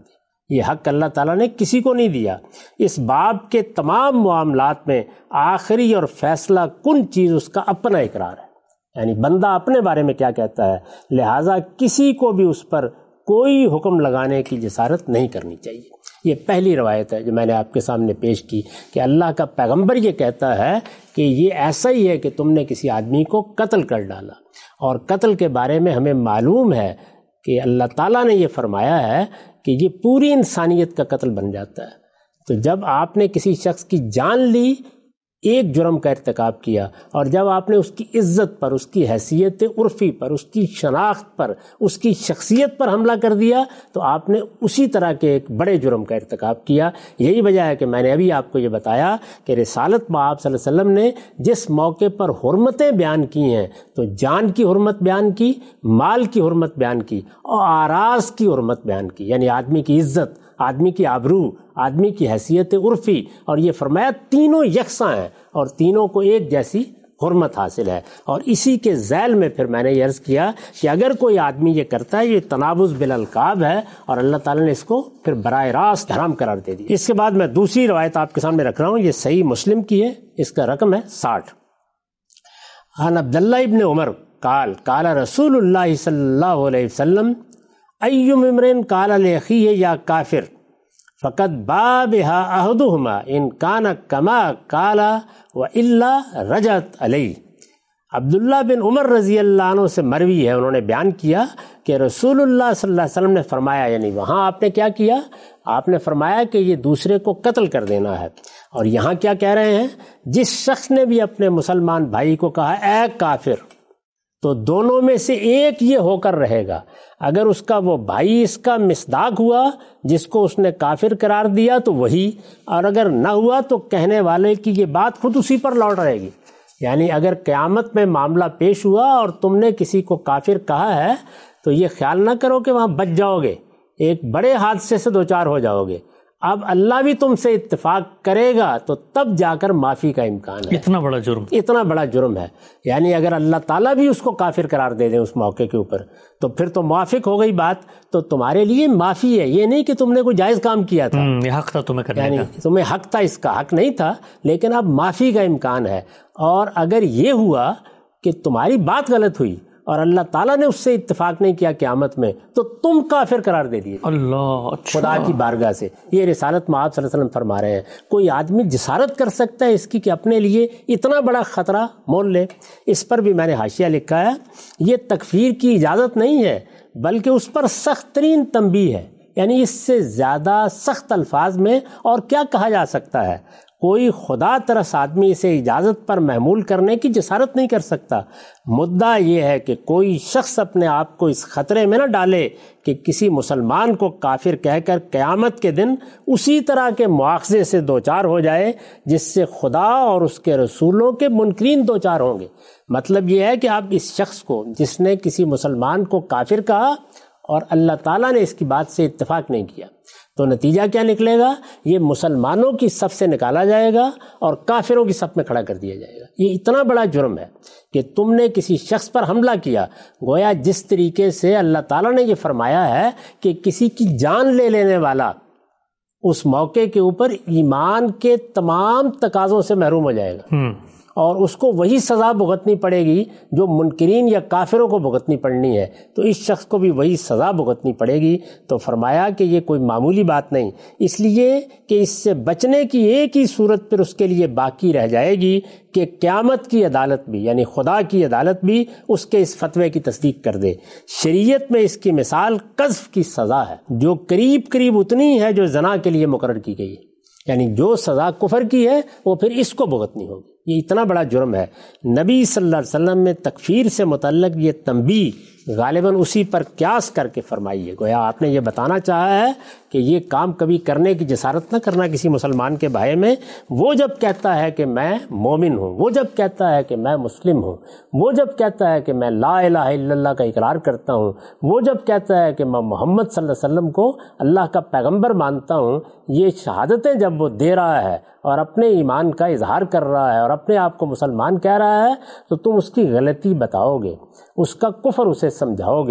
[SPEAKER 2] یہ حق اللہ تعالیٰ نے کسی کو نہیں دیا۔ اس باب کے تمام معاملات میں آخری اور فیصلہ کن چیز اس کا اپنا اقرار ہے، یعنی بندہ اپنے بارے میں کیا کہتا ہے، لہٰذا کسی کو بھی اس پر کوئی حکم لگانے کی جسارت نہیں کرنی چاہیے۔ یہ پہلی روایت ہے جو میں نے آپ کے سامنے پیش کی کہ اللہ کا پیغمبر یہ کہتا ہے کہ یہ ایسا ہی ہے کہ تم نے کسی آدمی کو قتل کر ڈالا، اور قتل کے بارے میں ہمیں معلوم ہے کہ اللہ تعالیٰ نے یہ فرمایا ہے کہ یہ پوری انسانیت کا قتل بن جاتا ہے۔ تو جب آپ نے کسی شخص کی جان لی، ایک جرم کا ارتکاب کیا، اور جب آپ نے اس کی عزت پر، اس کی حیثیت عرفی پر، اس کی شناخت پر، اس کی شخصیت پر حملہ کر دیا، تو آپ نے اسی طرح کے ایک بڑے جرم کا ارتکاب کیا۔ یہی وجہ ہے کہ میں نے ابھی آپ کو یہ بتایا کہ رسالت میں آپ صلی اللہ علیہ وسلم نے جس موقع پر حرمتیں بیان کی ہیں تو جان کی حرمت بیان کی، مال کی حرمت بیان کی، اور آراز کی حرمت بیان کی، یعنی آدمی کی عزت، آدمی کی آبرو، آدمی کی حیثیت عرفی، اور یہ فرمایا تینوں یکساں ہیں اور تینوں کو ایک جیسی حرمت حاصل ہے۔ اور اسی کے ذیل میں پھر میں نے یہ عرض کیا کہ اگر کوئی آدمی یہ کرتا ہے، یہ تنابز بالالقاب ہے، اور اللہ تعالیٰ نے اس کو پھر براہ راست حرام قرار دے دی۔ اس کے بعد میں دوسری روایت آپ کے سامنے رکھ رہا ہوں، یہ صحیح مسلم کی ہے، اس کا رقم ہے ساٹھ۔ عن عبداللہ ابن عمر قال قال رسول اللہ صلی اللہ علیہ وسلم ایم امرئ قال لاخیہ یا کافر فقد باء بها احدہما ان کان کما قال والا رجعت علیہ۔ عبداللہ بن عمر رضی اللہ عنہ سے مروی ہے، انہوں نے بیان کیا کہ رسول اللہ صلی اللہ علیہ وسلم نے فرمایا، یعنی وہاں آپ نے کیا کیا، آپ نے فرمایا کہ یہ دوسرے کو قتل کر دینا ہے، اور یہاں کیا کہہ رہے ہیں، جس شخص نے بھی اپنے مسلمان بھائی کو کہا اے کافر، تو دونوں میں سے ایک یہ ہو کر رہے گا، اگر اس کا وہ بھائی اس کا مصداق ہوا جس کو اس نے کافر قرار دیا تو وہی، اور اگر نہ ہوا تو کہنے والے کی یہ بات خود اسی پر لوٹ رہے گی۔ یعنی اگر قیامت میں معاملہ پیش ہوا اور تم نے کسی کو کافر کہا ہے تو یہ خیال نہ کرو کہ وہاں بچ جاؤ گے، ایک بڑے حادثے سے دوچار ہو جاؤ گے۔ اب اللہ بھی تم سے اتفاق کرے گا تو تب جا کر معافی کا امکان ہے۔
[SPEAKER 1] اتنا بڑا جرم،
[SPEAKER 2] اتنا بڑا جرم ہے، یعنی اگر اللہ تعالیٰ بھی اس کو کافر قرار دے دیں اس موقع کے اوپر تو پھر تو موافق ہو گئی بات، تو تمہارے لیے معافی ہے، یہ نہیں کہ تم نے کوئی جائز کام کیا تھا،
[SPEAKER 1] یہ حق تھا تمہیں کرنے
[SPEAKER 2] یعنی
[SPEAKER 1] کا،
[SPEAKER 2] تمہیں حق تھا، اس کا حق نہیں تھا، لیکن اب معافی کا امکان ہے۔ اور اگر یہ ہوا کہ تمہاری بات غلط ہوئی اور اللہ تعالیٰ نے اس سے اتفاق نہیں کیا قیامت میں تو تم کافر قرار دے دیے
[SPEAKER 1] اللہ، اچھا،
[SPEAKER 2] خدا کی بارگاہ سے۔ یہ رسالت میں آپ صلی اللہ علیہ وسلم فرما رہے ہیں۔ کوئی آدمی جسارت کر سکتا ہے اس کی کہ اپنے لیے اتنا بڑا خطرہ مول لے؟ اس پر بھی میں نے حاشیہ لکھا ہے، یہ تکفیر کی اجازت نہیں ہے بلکہ اس پر سخت ترین تنبیہ ہے، یعنی اس سے زیادہ سخت الفاظ میں اور کیا کہا جا سکتا ہے۔ کوئی خدا ترس آدمی اسے اجازت پر محمول کرنے کی جسارت نہیں کر سکتا۔ مدعا یہ ہے کہ کوئی شخص اپنے آپ کو اس خطرے میں نہ ڈالے کہ کسی مسلمان کو کافر کہہ کر قیامت کے دن اسی طرح کے مواخذے سے دوچار ہو جائے جس سے خدا اور اس کے رسولوں کے منکرین دوچار ہوں گے۔ مطلب یہ ہے کہ آپ اس شخص کو جس نے کسی مسلمان کو کافر کہا اور اللہ تعالیٰ نے اس کی بات سے اتفاق نہیں کیا تو نتیجہ کیا نکلے گا، یہ مسلمانوں کی صف سے نکالا جائے گا اور کافروں کی صف میں کھڑا کر دیا جائے گا۔ یہ اتنا بڑا جرم ہے کہ تم نے کسی شخص پر حملہ کیا، گویا جس طریقے سے اللہ تعالیٰ نے یہ فرمایا ہے کہ کسی کی جان لے لینے والا اس موقع کے اوپر ایمان کے تمام تقاضوں سے محروم ہو جائے گا، اور اس کو وہی سزا بھگتنی پڑے گی جو منکرین یا کافروں کو بھگتنی پڑنی ہے، تو اس شخص کو بھی وہی سزا بھگتنی پڑے گی۔ تو فرمایا کہ یہ کوئی معمولی بات نہیں، اس لیے کہ اس سے بچنے کی ایک ہی صورت پھر اس کے لیے باقی رہ جائے گی کہ قیامت کی عدالت بھی، یعنی خدا کی عدالت بھی اس کے اس فتوے کی تصدیق کر دے۔ شریعت میں اس کی مثال قذف کی سزا ہے جو قریب قریب اتنی ہے جو زنا کے لیے مقرر کی گئی ہے، یعنی جو سزا کفر کی ہے وہ پھر اس کو بھگتنی ہوگی۔ یہ اتنا بڑا جرم ہے۔ نبی صلی اللہ علیہ وسلم نے تکفیر سے متعلق یہ تنبیہ غالباً اسی پر قیاس کر کے فرمائی ہے، گویا آپ نے یہ بتانا چاہا ہے کہ یہ کام کبھی کرنے کی جسارت نہ کرنا کسی مسلمان کے بھائی میں۔ وہ جب کہتا ہے کہ میں مومن ہوں، وہ جب کہتا ہے کہ میں مسلم ہوں، وہ جب کہتا ہے کہ میں لا الہ الا اللہ کا اقرار کرتا ہوں، وہ جب کہتا ہے کہ میں محمد صلی اللہ علیہ وسلم کو اللہ کا پیغمبر مانتا ہوں، یہ شہادتیں جب وہ دے رہا ہے اور اپنے ایمان کا اظہار کر رہا ہے اور اپنے آپ کو مسلمان کہہ رہا ہے تو تم اس کی غلطی بتاؤ گے، اس کا کفر اسے سمجھاؤ گے،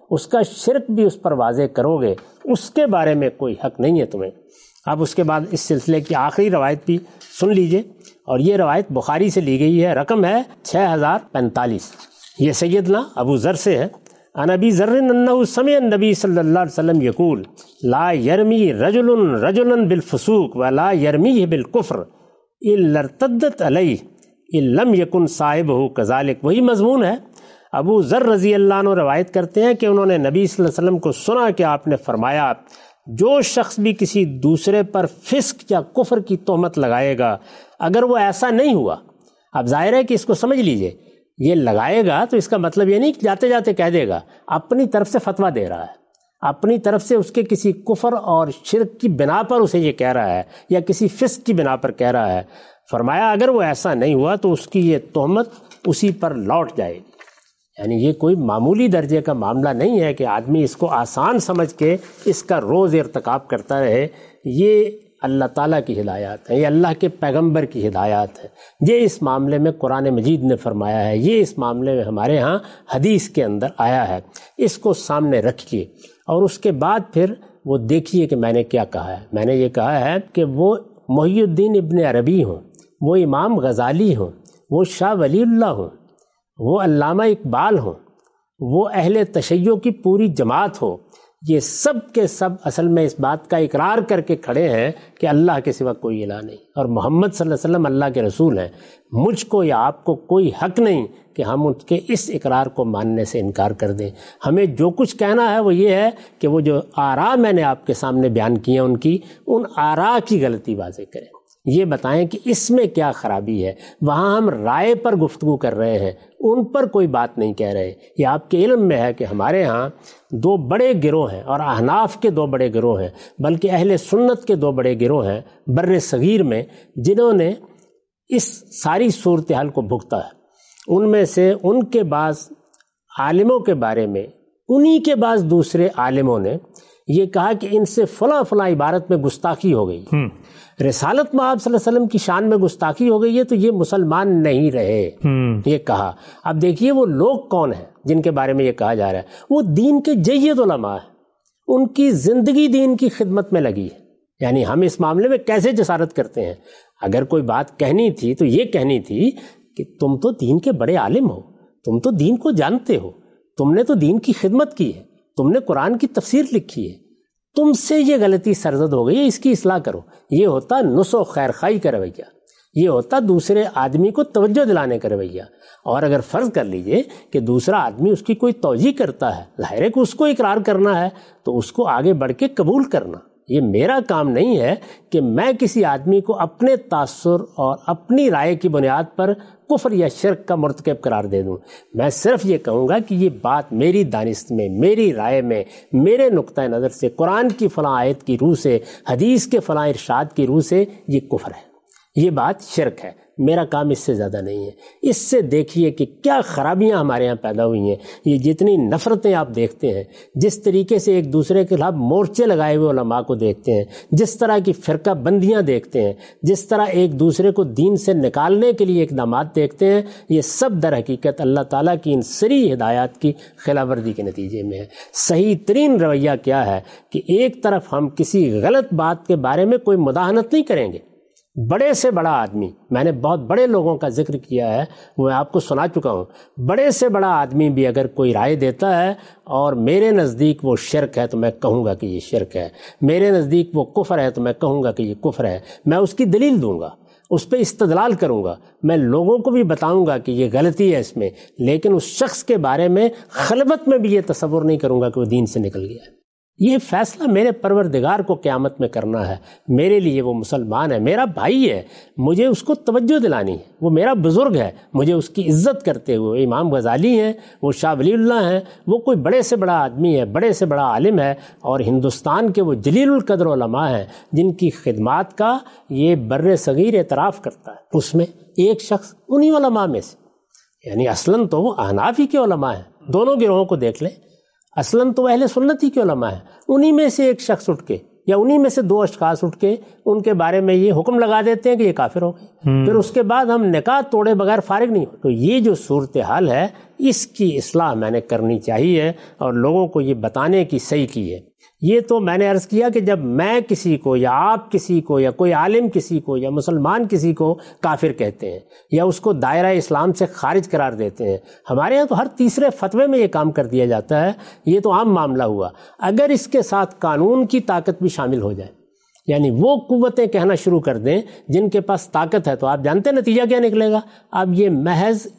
[SPEAKER 2] اس کا شرک بھی اس پر واضح کرو گے، اس کے بارے میں کوئی حق نہیں ہے تمہیں۔ اب اس کے بعد اس سلسلے کی آخری روایت بھی سن لیجئے، اور یہ روایت بخاری سے لی گئی ہے، رقم ہے چھ ہزار پینتالیس۔ یہ سیدنا ابو ذر سے ہے۔ عن ابی ذر انہ سمع النبی صلی اللہ علیہ وسلم یقول لا یرمی رجل رجلا بالفسوق ولا یرمیہ بالکفر الا ارتدت علیہ ان لم یکن صاحبہ کذالک۔ وہی مضمون ہے۔ ابو ذر رضی اللہ عنہ روایت کرتے ہیں کہ انہوں نے نبی صلی اللہ علیہ وسلم کو سنا کہ آپ نے فرمایا، جو شخص بھی کسی دوسرے پر فسق یا کفر کی تہمت لگائے گا، اگر وہ ایسا نہیں ہوا، اب ظاہر ہے کہ اس کو سمجھ لیجئے، یہ لگائے گا تو اس کا مطلب یہ نہیں کہ جاتے جاتے کہہ دے گا، اپنی طرف سے فتویٰ دے رہا ہے، اپنی طرف سے اس کے کسی کفر اور شرک کی بنا پر اسے یہ کہہ رہا ہے یا کسی فسق کی بنا پر کہہ رہا ہے۔ فرمایا اگر وہ ایسا نہیں ہوا تو اس کی یہ تہمت اسی پر لوٹ جائے گی۔ یعنی یہ کوئی معمولی درجے کا معاملہ نہیں ہے کہ آدمی اس کو آسان سمجھ کے اس کا روز ارتکاب کرتا رہے۔ یہ اللہ تعالیٰ کی ہدایات ہیں، یہ اللہ کے پیغمبر کی ہدایات ہیں، یہ اس معاملے میں قرآن مجید نے فرمایا ہے، یہ اس معاملے میں ہمارے ہاں حدیث کے اندر آیا ہے۔ اس کو سامنے رکھیے اور اس کے بعد پھر وہ دیکھیے کہ میں نے کیا کہا ہے۔ میں نے یہ کہا ہے کہ وہ محی الدین ابن عربی ہوں، وہ امام غزالی ہوں، وہ شاہ ولی اللہ ہوں، وہ علامہ اقبال ہوں، وہ اہل تشیع کی پوری جماعت ہو، یہ سب کے سب اصل میں اس بات کا اقرار کر کے کھڑے ہیں کہ اللہ کے سوا کوئی الہ نہیں اور محمد صلی اللہ علیہ وسلم اللہ کے رسول ہیں۔ مجھ کو یا آپ کو کوئی حق نہیں کہ ہم ان کے اس اقرار کو ماننے سے انکار کر دیں۔ ہمیں جو کچھ کہنا ہے وہ یہ ہے کہ وہ جو آراء میں نے آپ کے سامنے بیان کی ہیں ان کی ان آراء کی غلطی واضح کریں، یہ بتائیں کہ اس میں کیا خرابی ہے۔ وہاں ہم رائے پر گفتگو کر رہے ہیں، ان پر کوئی بات نہیں کہہ رہے۔ یہ آپ کے علم میں ہے کہ ہمارے ہاں دو بڑے گروہ ہیں، اور احناف کے دو بڑے گروہ ہیں، بلکہ اہل سنت کے دو بڑے گروہ ہیں بر صغیر میں، جنہوں نے اس ساری صورتحال کو بھگتا ہے۔ ان میں سے ان کے بعض عالموں کے بارے میں انہی کے بعض دوسرے عالموں نے یہ کہا کہ ان سے فلاں فلاں عبارت میں گستاخی ہو گئی، رسالت میں آپ صلی اللہ علیہ وسلم کی شان میں گستاخی ہو گئی ہے تو یہ مسلمان نہیں رہے، یہ کہا۔ اب دیکھیے وہ لوگ کون ہیں جن کے بارے میں یہ کہا جا رہا ہے، وہ دین کے جید علماء ہیں، ان کی زندگی دین کی خدمت میں لگی ہے۔ یعنی ہم اس معاملے میں کیسے جسارت کرتے ہیں؟ اگر کوئی بات کہنی تھی تو یہ کہنی تھی کہ تم تو دین کے بڑے عالم ہو، تم تو دین کو جانتے ہو، تم نے تو دین کی خدمت کی ہے، تم نے قرآن کی تفسیر لکھی ہے، تم سے یہ غلطی سرزد ہو گئی ہے، اس کی اصلاح کرو۔ یہ ہوتا نصح و خیر خواہی کا رویہ، یہ ہوتا دوسرے آدمی کو توجہ دلانے کا رویہ۔ اور اگر فرض کر لیجئے کہ دوسرا آدمی اس کی کوئی توجیہ کرتا ہے، ظاہر ہے کہ اس کو اقرار کرنا ہے تو اس کو آگے بڑھ کے قبول کرنا۔ یہ میرا کام نہیں ہے کہ میں کسی آدمی کو اپنے تاثر اور اپنی رائے کی بنیاد پر کفر یا شرک کا مرتکب قرار دے دوں۔ میں صرف یہ کہوں گا کہ یہ بات میری دانست میں، میری رائے میں، میرے نقطۂ نظر سے، قرآن کی فلاں آیت کی روح سے، حدیث کے فلاں ارشاد کی روح سے یہ کفر ہے، یہ بات شرک ہے۔ میرا کام اس سے زیادہ نہیں ہے۔ اس سے دیکھیے کہ کیا خرابیاں ہمارے یہاں پیدا ہوئی ہیں، یہ جتنی نفرتیں آپ دیکھتے ہیں، جس طریقے سے ایک دوسرے کے خلاف مورچے لگائے ہوئے علماء کو دیکھتے ہیں، جس طرح کی فرقہ بندیاں دیکھتے ہیں، جس طرح ایک دوسرے کو دین سے نکالنے کے لیے اقدامات دیکھتے ہیں، یہ سب در حقیقت اللہ تعالیٰ کی ان سری ہدایات کی خلاف ورزی کے نتیجے میں ہے۔ صحیح ترین رویہ کیا ہے کہ ایک طرف ہم کسی غلط بات کے بارے میں کوئی مداہنت نہیں کریں گے۔ بڑے سے بڑا آدمی، میں نے بہت بڑے لوگوں کا ذکر کیا ہے، وہ آپ کو سنا چکا ہوں، بڑے سے بڑا آدمی بھی اگر کوئی رائے دیتا ہے اور میرے نزدیک وہ شرک ہے تو میں کہوں گا کہ یہ شرک ہے، میرے نزدیک وہ کفر ہے تو میں کہوں گا کہ یہ کفر ہے، میں اس کی دلیل دوں گا، اس پہ استدلال کروں گا، میں لوگوں کو بھی بتاؤں گا کہ یہ غلطی ہے اس میں، لیکن اس شخص کے بارے میں خلوت میں بھی یہ تصور نہیں کروں گا کہ وہ دین سے نکل گیا ہے۔ یہ فیصلہ میرے پروردگار کو قیامت میں کرنا ہے۔ میرے لیے وہ مسلمان ہے، میرا بھائی ہے، مجھے اس کو توجہ دلانی ہے، وہ میرا بزرگ ہے، مجھے اس کی عزت کرتے ہوئے، امام غزالی ہیں، وہ شاہ ولی اللہ ہیں، وہ کوئی بڑے سے بڑا آدمی ہے، بڑے سے بڑا عالم ہے، اور ہندوستان کے وہ جلیل القدر علماء ہیں جن کی خدمات کا یہ بر صغیر اعتراف کرتا ہے۔ اس میں ایک شخص انہی علماء میں سے، یعنی اصلاً تو وہ احنافی کے علماء ہیں، دونوں گروہوں کو دیکھ لیں، اصلاً تو اہل سنتی کے علماء ہیں، انہی میں سے ایک شخص اٹھ کے یا انہی میں سے دو اشخاص اٹھ کے ان کے بارے میں یہ حکم لگا دیتے ہیں کہ یہ کافر ہو گئے، پھر اس کے بعد ہم نکاح توڑے بغیر فارغ نہیں ہو. تو یہ جو صورتحال ہے اس کی اصلاح میں نے کرنی چاہیے اور لوگوں کو یہ بتانے کی صحیح کی ہے. یہ تو میں نے عرض کیا کہ جب میں کسی کو یا آپ کسی کو یا کوئی عالم کسی کو یا مسلمان کسی کو کافر کہتے ہیں یا اس کو دائرہ اسلام سے خارج قرار دیتے ہیں، ہمارے یہاں تو ہر تیسرے فتوے میں یہ کام کر دیا جاتا ہے. یہ تو عام معاملہ ہوا. اگر اس کے ساتھ قانون کی طاقت بھی شامل ہو جائے، یعنی وہ قوتیں کہنا شروع کر دیں جن کے پاس طاقت ہے، تو آپ جانتے ہیں نتیجہ کیا نکلے گا. اب یہ محض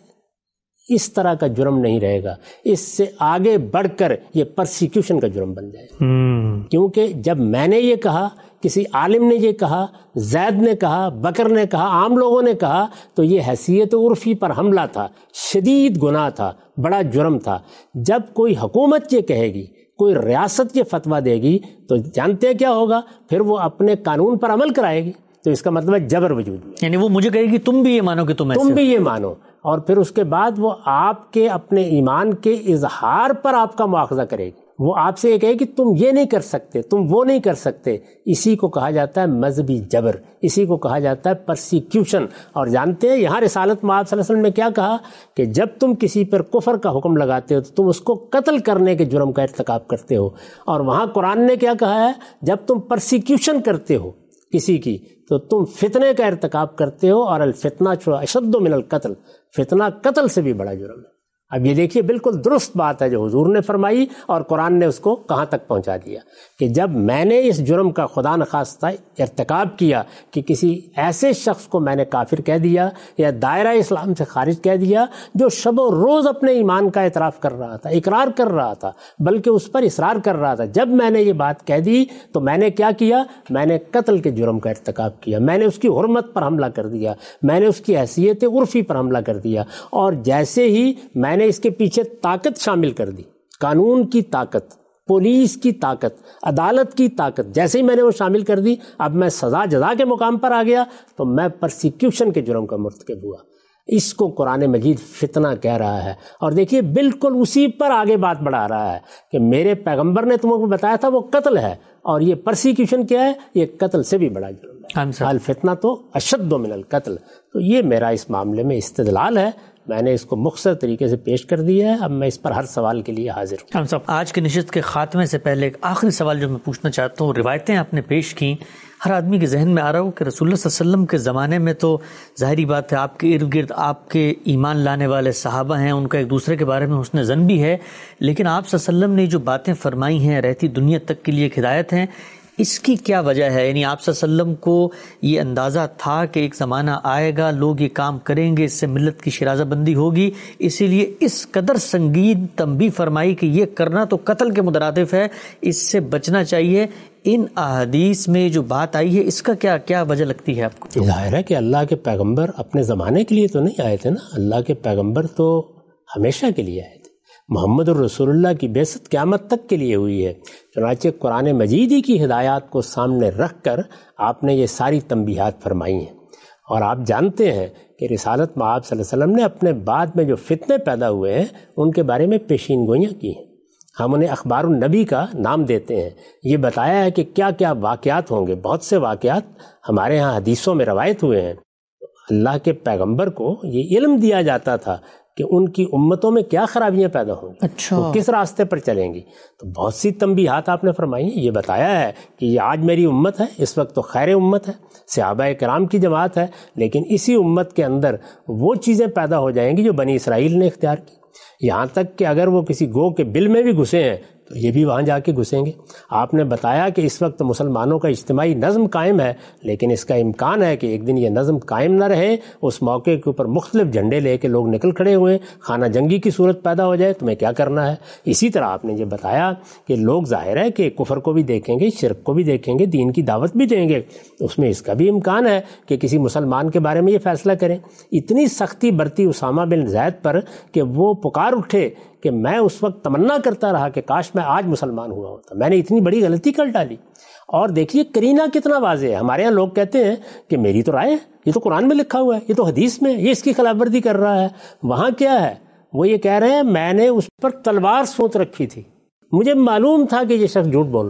[SPEAKER 2] اس طرح کا جرم نہیں رہے گا، اس سے آگے بڑھ کر یہ پرسیکیوشن کا جرم بن جائے گا. کیونکہ جب میں نے یہ کہا، کسی عالم نے یہ کہا، زید نے کہا، بکر نے کہا، عام لوگوں نے کہا، تو یہ حیثیت عرفی پر حملہ تھا، شدید گناہ تھا، بڑا جرم تھا. جب کوئی حکومت یہ کہے گی، کوئی ریاست یہ فتویٰ دے گی، تو جانتے ہیں کیا ہوگا، پھر وہ اپنے قانون پر عمل کرائے گی. تو اس کا مطلب ہے جبر وجود میں،
[SPEAKER 1] یعنی وہ مجھے کہے گی تم بھی یہ مانو کہ تم
[SPEAKER 2] تم بھی یہ مانو، اور پھر اس کے بعد وہ آپ کے اپنے ایمان کے اظہار پر آپ کا مواخذہ کرے گی. وہ آپ سے یہ کہے کہ تم یہ نہیں کر سکتے، تم وہ نہیں کر سکتے. اسی کو کہا جاتا ہے مذہبی جبر، اسی کو کہا جاتا ہے پرسیکیوشن. اور جانتے ہیں یہاں رسالت مآب صلی اللہ علیہ وسلم نے کیا کہا کہ جب تم کسی پر کفر کا حکم لگاتے ہو تو تم اس کو قتل کرنے کے جرم کا ارتکاب کرتے ہو. اور وہاں قرآن نے کیا کہا ہے، جب تم پرسیکیوشن کرتے ہو کسی کی تو تم فتنے کا ارتکاب کرتے ہو، اور الفتنہ اشد من القتل، فتنہ قتل سے بھی بڑا جرم ہے. اب یہ دیکھیے بالکل درست بات ہے جو حضور نے فرمائی اور قرآن نے اس کو کہاں تک پہنچا دیا کہ جب میں نے اس جرم کا خدا نخواستہ ارتکاب کیا کہ کسی ایسے شخص کو میں نے کافر کہہ دیا یا دائرہ اسلام سے خارج کہہ دیا جو شب و روز اپنے ایمان کا اعتراف کر رہا تھا، اقرار کر رہا تھا، بلکہ اس پر اصرار کر رہا تھا، جب میں نے یہ بات کہہ دی تو میں نے کیا کیا، میں نے قتل کے جرم کا ارتکاب کیا، میں نے اس کی حرمت پر حملہ کر دیا، میں نے اس کی حیثیت عرفی پر حملہ کر دیا. اور جیسے ہی میں نے اس کے پیچھے طاقت شامل کر دی، قانون کی طاقت، پولیس کی طاقت، عدالت کی طاقت، جیسے ہی میں نے وہ شامل کر دی، اب میں سزا جزا کے مقام پر آ گیا تو میں پرسیکیوشن کے جرم کا مرتکب ہوا. اس کو قرآن مجید فتنہ کہہ رہا ہے. اور دیکھیے بالکل اسی پر آگے بات بڑھا رہا ہے کہ میرے پیغمبر نے تم کو بتایا تھا وہ قتل ہے، اور یہ پرسیکیوشن کیا ہے، یہ قتل سے بھی بڑا جرم ہے. الفتنہ تو اشد من القتل. تو یہ میرا اس معاملے میں استدلال ہے، میں نے اس کو مختصر طریقے سے پیش کر دیا ہے. اب میں اس پر ہر سوال کے لیے حاضر ہوں.
[SPEAKER 1] صاحب آج کی نشست کے خاتمے سے پہلے ایک آخری سوال جو میں پوچھنا چاہتا ہوں، روایتیں آپ نے پیش کی، ہر آدمی کے ذہن میں آ رہا ہو کہ رسول اللہ صلی اللہ علیہ وسلم کے زمانے میں تو ظاہری بات ہے آپ کے ارد گرد آپ کے ایمان لانے والے صحابہ ہیں، ان کا ایک دوسرے کے بارے میں حسن ظن بھی ہے، لیکن آپ صلی اللہ علیہ وسلم نے جو باتیں فرمائی ہیں رہتی دنیا تک کے لیے ایک ہدایت ہیں. اس کی کیا وجہ ہے؟ یعنی آپ صلی اللہ علیہ وسلم کو یہ اندازہ تھا کہ ایک زمانہ آئے گا لوگ یہ کام کریں گے، اس سے ملت کی شرازہ بندی ہوگی، اسی لیے اس قدر سنگین تنبیہ فرمائی کہ یہ کرنا تو قتل کے مترادف ہے، اس سے بچنا چاہیے. ان احادیث میں جو بات آئی ہے اس کا کیا کیا وجہ لگتی ہے آپ کو؟
[SPEAKER 2] ظاہر ہے کہ اللہ کے پیغمبر اپنے زمانے کے لیے تو نہیں آئے تھے نا، اللہ کے پیغمبر تو ہمیشہ کے لیے آئے تھے. محمد الرسول اللہ کی بعثت قیامت تک کے لیے ہوئی ہے. چنانچہ قرآن مجید ہی کی ہدایات کو سامنے رکھ کر آپ نے یہ ساری تنبیہات فرمائی ہیں. اور آپ جانتے ہیں کہ رسالت مآب صلی اللہ علیہ وسلم نے اپنے بعد میں جو فتنے پیدا ہوئے ہیں ان کے بارے میں پیشین گوئیاں کی ہیں. ہم انہیں اخبار النبی کا نام دیتے ہیں. یہ بتایا ہے کہ کیا کیا واقعات ہوں گے. بہت سے واقعات ہمارے ہاں حدیثوں میں روایت ہوئے ہیں. اللہ کے پیغمبر کو یہ علم دیا جاتا تھا کہ ان کی امتوں میں کیا خرابیاں پیدا ہوں گی،
[SPEAKER 1] اچھا
[SPEAKER 2] وہ کس راستے پر چلیں گی. تو بہت سی تنبیہات آپ نے فرمائی ہیں. یہ بتایا ہے کہ یہ آج میری امت ہے، اس وقت تو خیر امت ہے، صحابہ کرام کی جماعت ہے، لیکن اسی امت کے اندر وہ چیزیں پیدا ہو جائیں گی جو بنی اسرائیل نے اختیار کی. یہاں تک کہ اگر وہ کسی گو کے بل میں بھی گھسے ہیں تو یہ بھی وہاں جا کے گھسیں گے. آپ نے بتایا کہ اس وقت مسلمانوں کا اجتماعی نظم قائم ہے، لیکن اس کا امکان ہے کہ ایک دن یہ نظم قائم نہ رہے، اس موقع کے اوپر مختلف جھنڈے لے کے لوگ نکل کھڑے ہوئے، خانہ جنگی کی صورت پیدا ہو جائے، تمہیں کیا کرنا ہے. اسی طرح آپ نے یہ بتایا کہ لوگ ظاہر ہے کہ کفر کو بھی دیکھیں گے، شرک کو بھی دیکھیں گے، دین کی دعوت بھی دیں گے، اس میں اس کا بھی امکان ہے کہ کسی مسلمان کے بارے میں یہ فیصلہ کریں. اتنی سختی برتی اسامہ بن زید پر کہ وہ پکار اٹھے کہ میں اس وقت تمنا کرتا رہا کہ کاش میں آج مسلمان ہوا ہوتا، میں نے اتنی بڑی غلطی کر ڈالی. اور دیکھیے کرینہ کتنا واضح ہے. ہمارے ہاں لوگ کہتے ہیں کہ میری تو رائے ہے، یہ تو قرآن میں لکھا ہوا ہے، یہ تو حدیث میں، یہ اس کی خلاف ورزی کر رہا ہے. وہاں کیا ہے، وہ یہ کہہ رہے ہیں میں نے اس پر تلوار سونت رکھی تھی، مجھے معلوم تھا کہ یہ شخص جھوٹ بول رہا ہے،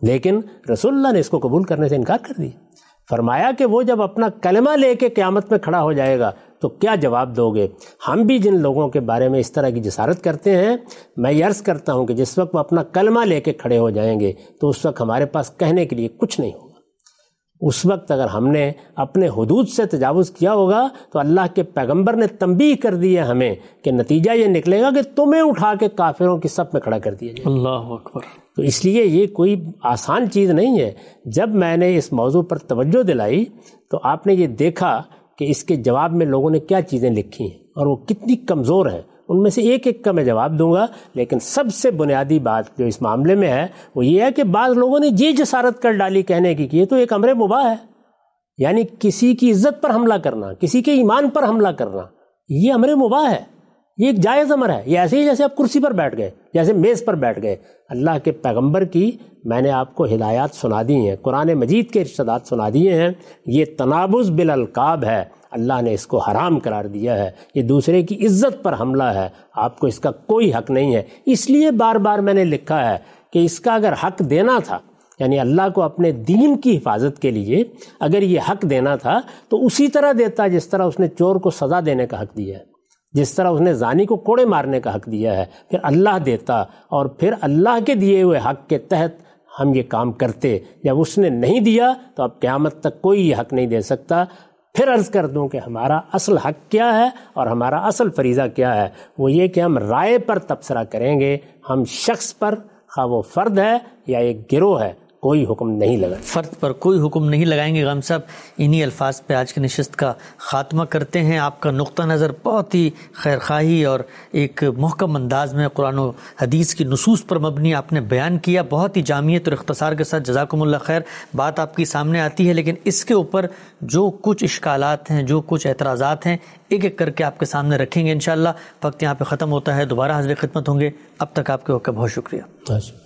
[SPEAKER 2] لیکن رسول اللہ نے اس کو قبول کرنے سے انکار کر دیا. فرمایا کہ وہ جب اپنا کلمہ لے کے قیامت میں کھڑا ہو جائے گا تو کیا جواب دو گے؟ ہم بھی جن لوگوں کے بارے میں اس طرح کی جسارت کرتے ہیں، میں یہ عرض کرتا ہوں کہ جس وقت وہ اپنا کلمہ لے کے کھڑے ہو جائیں گے تو اس وقت ہمارے پاس کہنے کے لیے کچھ نہیں ہوگا. اس وقت اگر ہم نے اپنے حدود سے تجاوز کیا ہوگا تو اللہ کے پیغمبر نے تنبیہ کر دی ہے ہمیں کہ نتیجہ یہ نکلے گا کہ تمہیں اٹھا کے کافروں کی صف میں کھڑا کر دیا جائے.
[SPEAKER 1] اللہ اکبر.
[SPEAKER 2] تو اس لیے یہ کوئی آسان چیز نہیں ہے. جب میں نے اس موضوع پر توجہ دلائی تو آپ نے یہ دیکھا کہ اس کے جواب میں لوگوں نے کیا چیزیں لکھی ہیں اور وہ کتنی کمزور ہیں. ان میں سے ایک ایک کا میں جواب دوں گا، لیکن سب سے بنیادی بات جو اس معاملے میں ہے وہ یہ ہے کہ بعض لوگوں نے یہ جسارت کر ڈالی کہنے کی کہ یہ تو ایک امر مباح ہے، یعنی کسی کی عزت پر حملہ کرنا، کسی کے ایمان پر حملہ کرنا یہ امر مباح ہے، یہ ایک جائز امر ہے. یہ ایسے ہی جیسے آپ کرسی پر بیٹھ گئے، جیسے میز پر بیٹھ گئے. اللہ کے پیغمبر کی میں نے آپ کو ہدایات سنا دی ہیں، قرآن مجید کے ارشادات سنا دیے ہیں. یہ تنابز بالالقاب ہے، اللہ نے اس کو حرام قرار دیا ہے. یہ دوسرے کی عزت پر حملہ ہے، آپ کو اس کا کوئی حق نہیں ہے. اس لیے بار بار میں نے لکھا ہے کہ اس کا اگر حق دینا تھا، یعنی اللہ کو اپنے دین کی حفاظت کے لیے اگر یہ حق دینا تھا تو اسی طرح دیتا جس طرح اس نے چور کو سزا دینے کا حق دیا ہے، جس طرح اس نے زانی کو کوڑے مارنے کا حق دیا ہے. پھر اللہ دیتا اور پھر اللہ کے دیے ہوئے حق کے تحت ہم یہ کام کرتے. جب اس نے نہیں دیا تو اب قیامت تک کوئی یہ حق نہیں دے سکتا. پھر عرض کر دوں کہ ہمارا اصل حق کیا ہے اور ہمارا اصل فریضہ کیا ہے. وہ یہ کہ ہم رائے پر تبصرہ کریں گے، ہم شخص پر، خواہ وہ فرد ہے یا ایک گروہ ہے، کوئی حکم نہیں لگائیں گے.
[SPEAKER 1] فرد پر کوئی حکم نہیں لگائیں گے. غام صاحب انہی الفاظ پہ آج کی نشست کا خاتمہ کرتے ہیں. آپ کا نقطہ نظر بہت ہی خیرخواہی اور ایک محکم انداز میں قرآن و حدیث کی نصوص پر مبنی آپ نے بیان کیا، بہت ہی جامعیت اور اختصار کے ساتھ. جزاکم اللہ خیر. بات آپ کی سامنے آتی ہے لیکن اس کے اوپر جو کچھ اشکالات ہیں، جو کچھ اعتراضات ہیں، ایک ایک کر کے آپ کے سامنے رکھیں گے انشاءاللہ. وقت یہاں پہ ختم ہوتا ہے، دوبارہ حاضر خدمت ہوں گے. اب تک آپ کے وقت کا بہت شکریہ.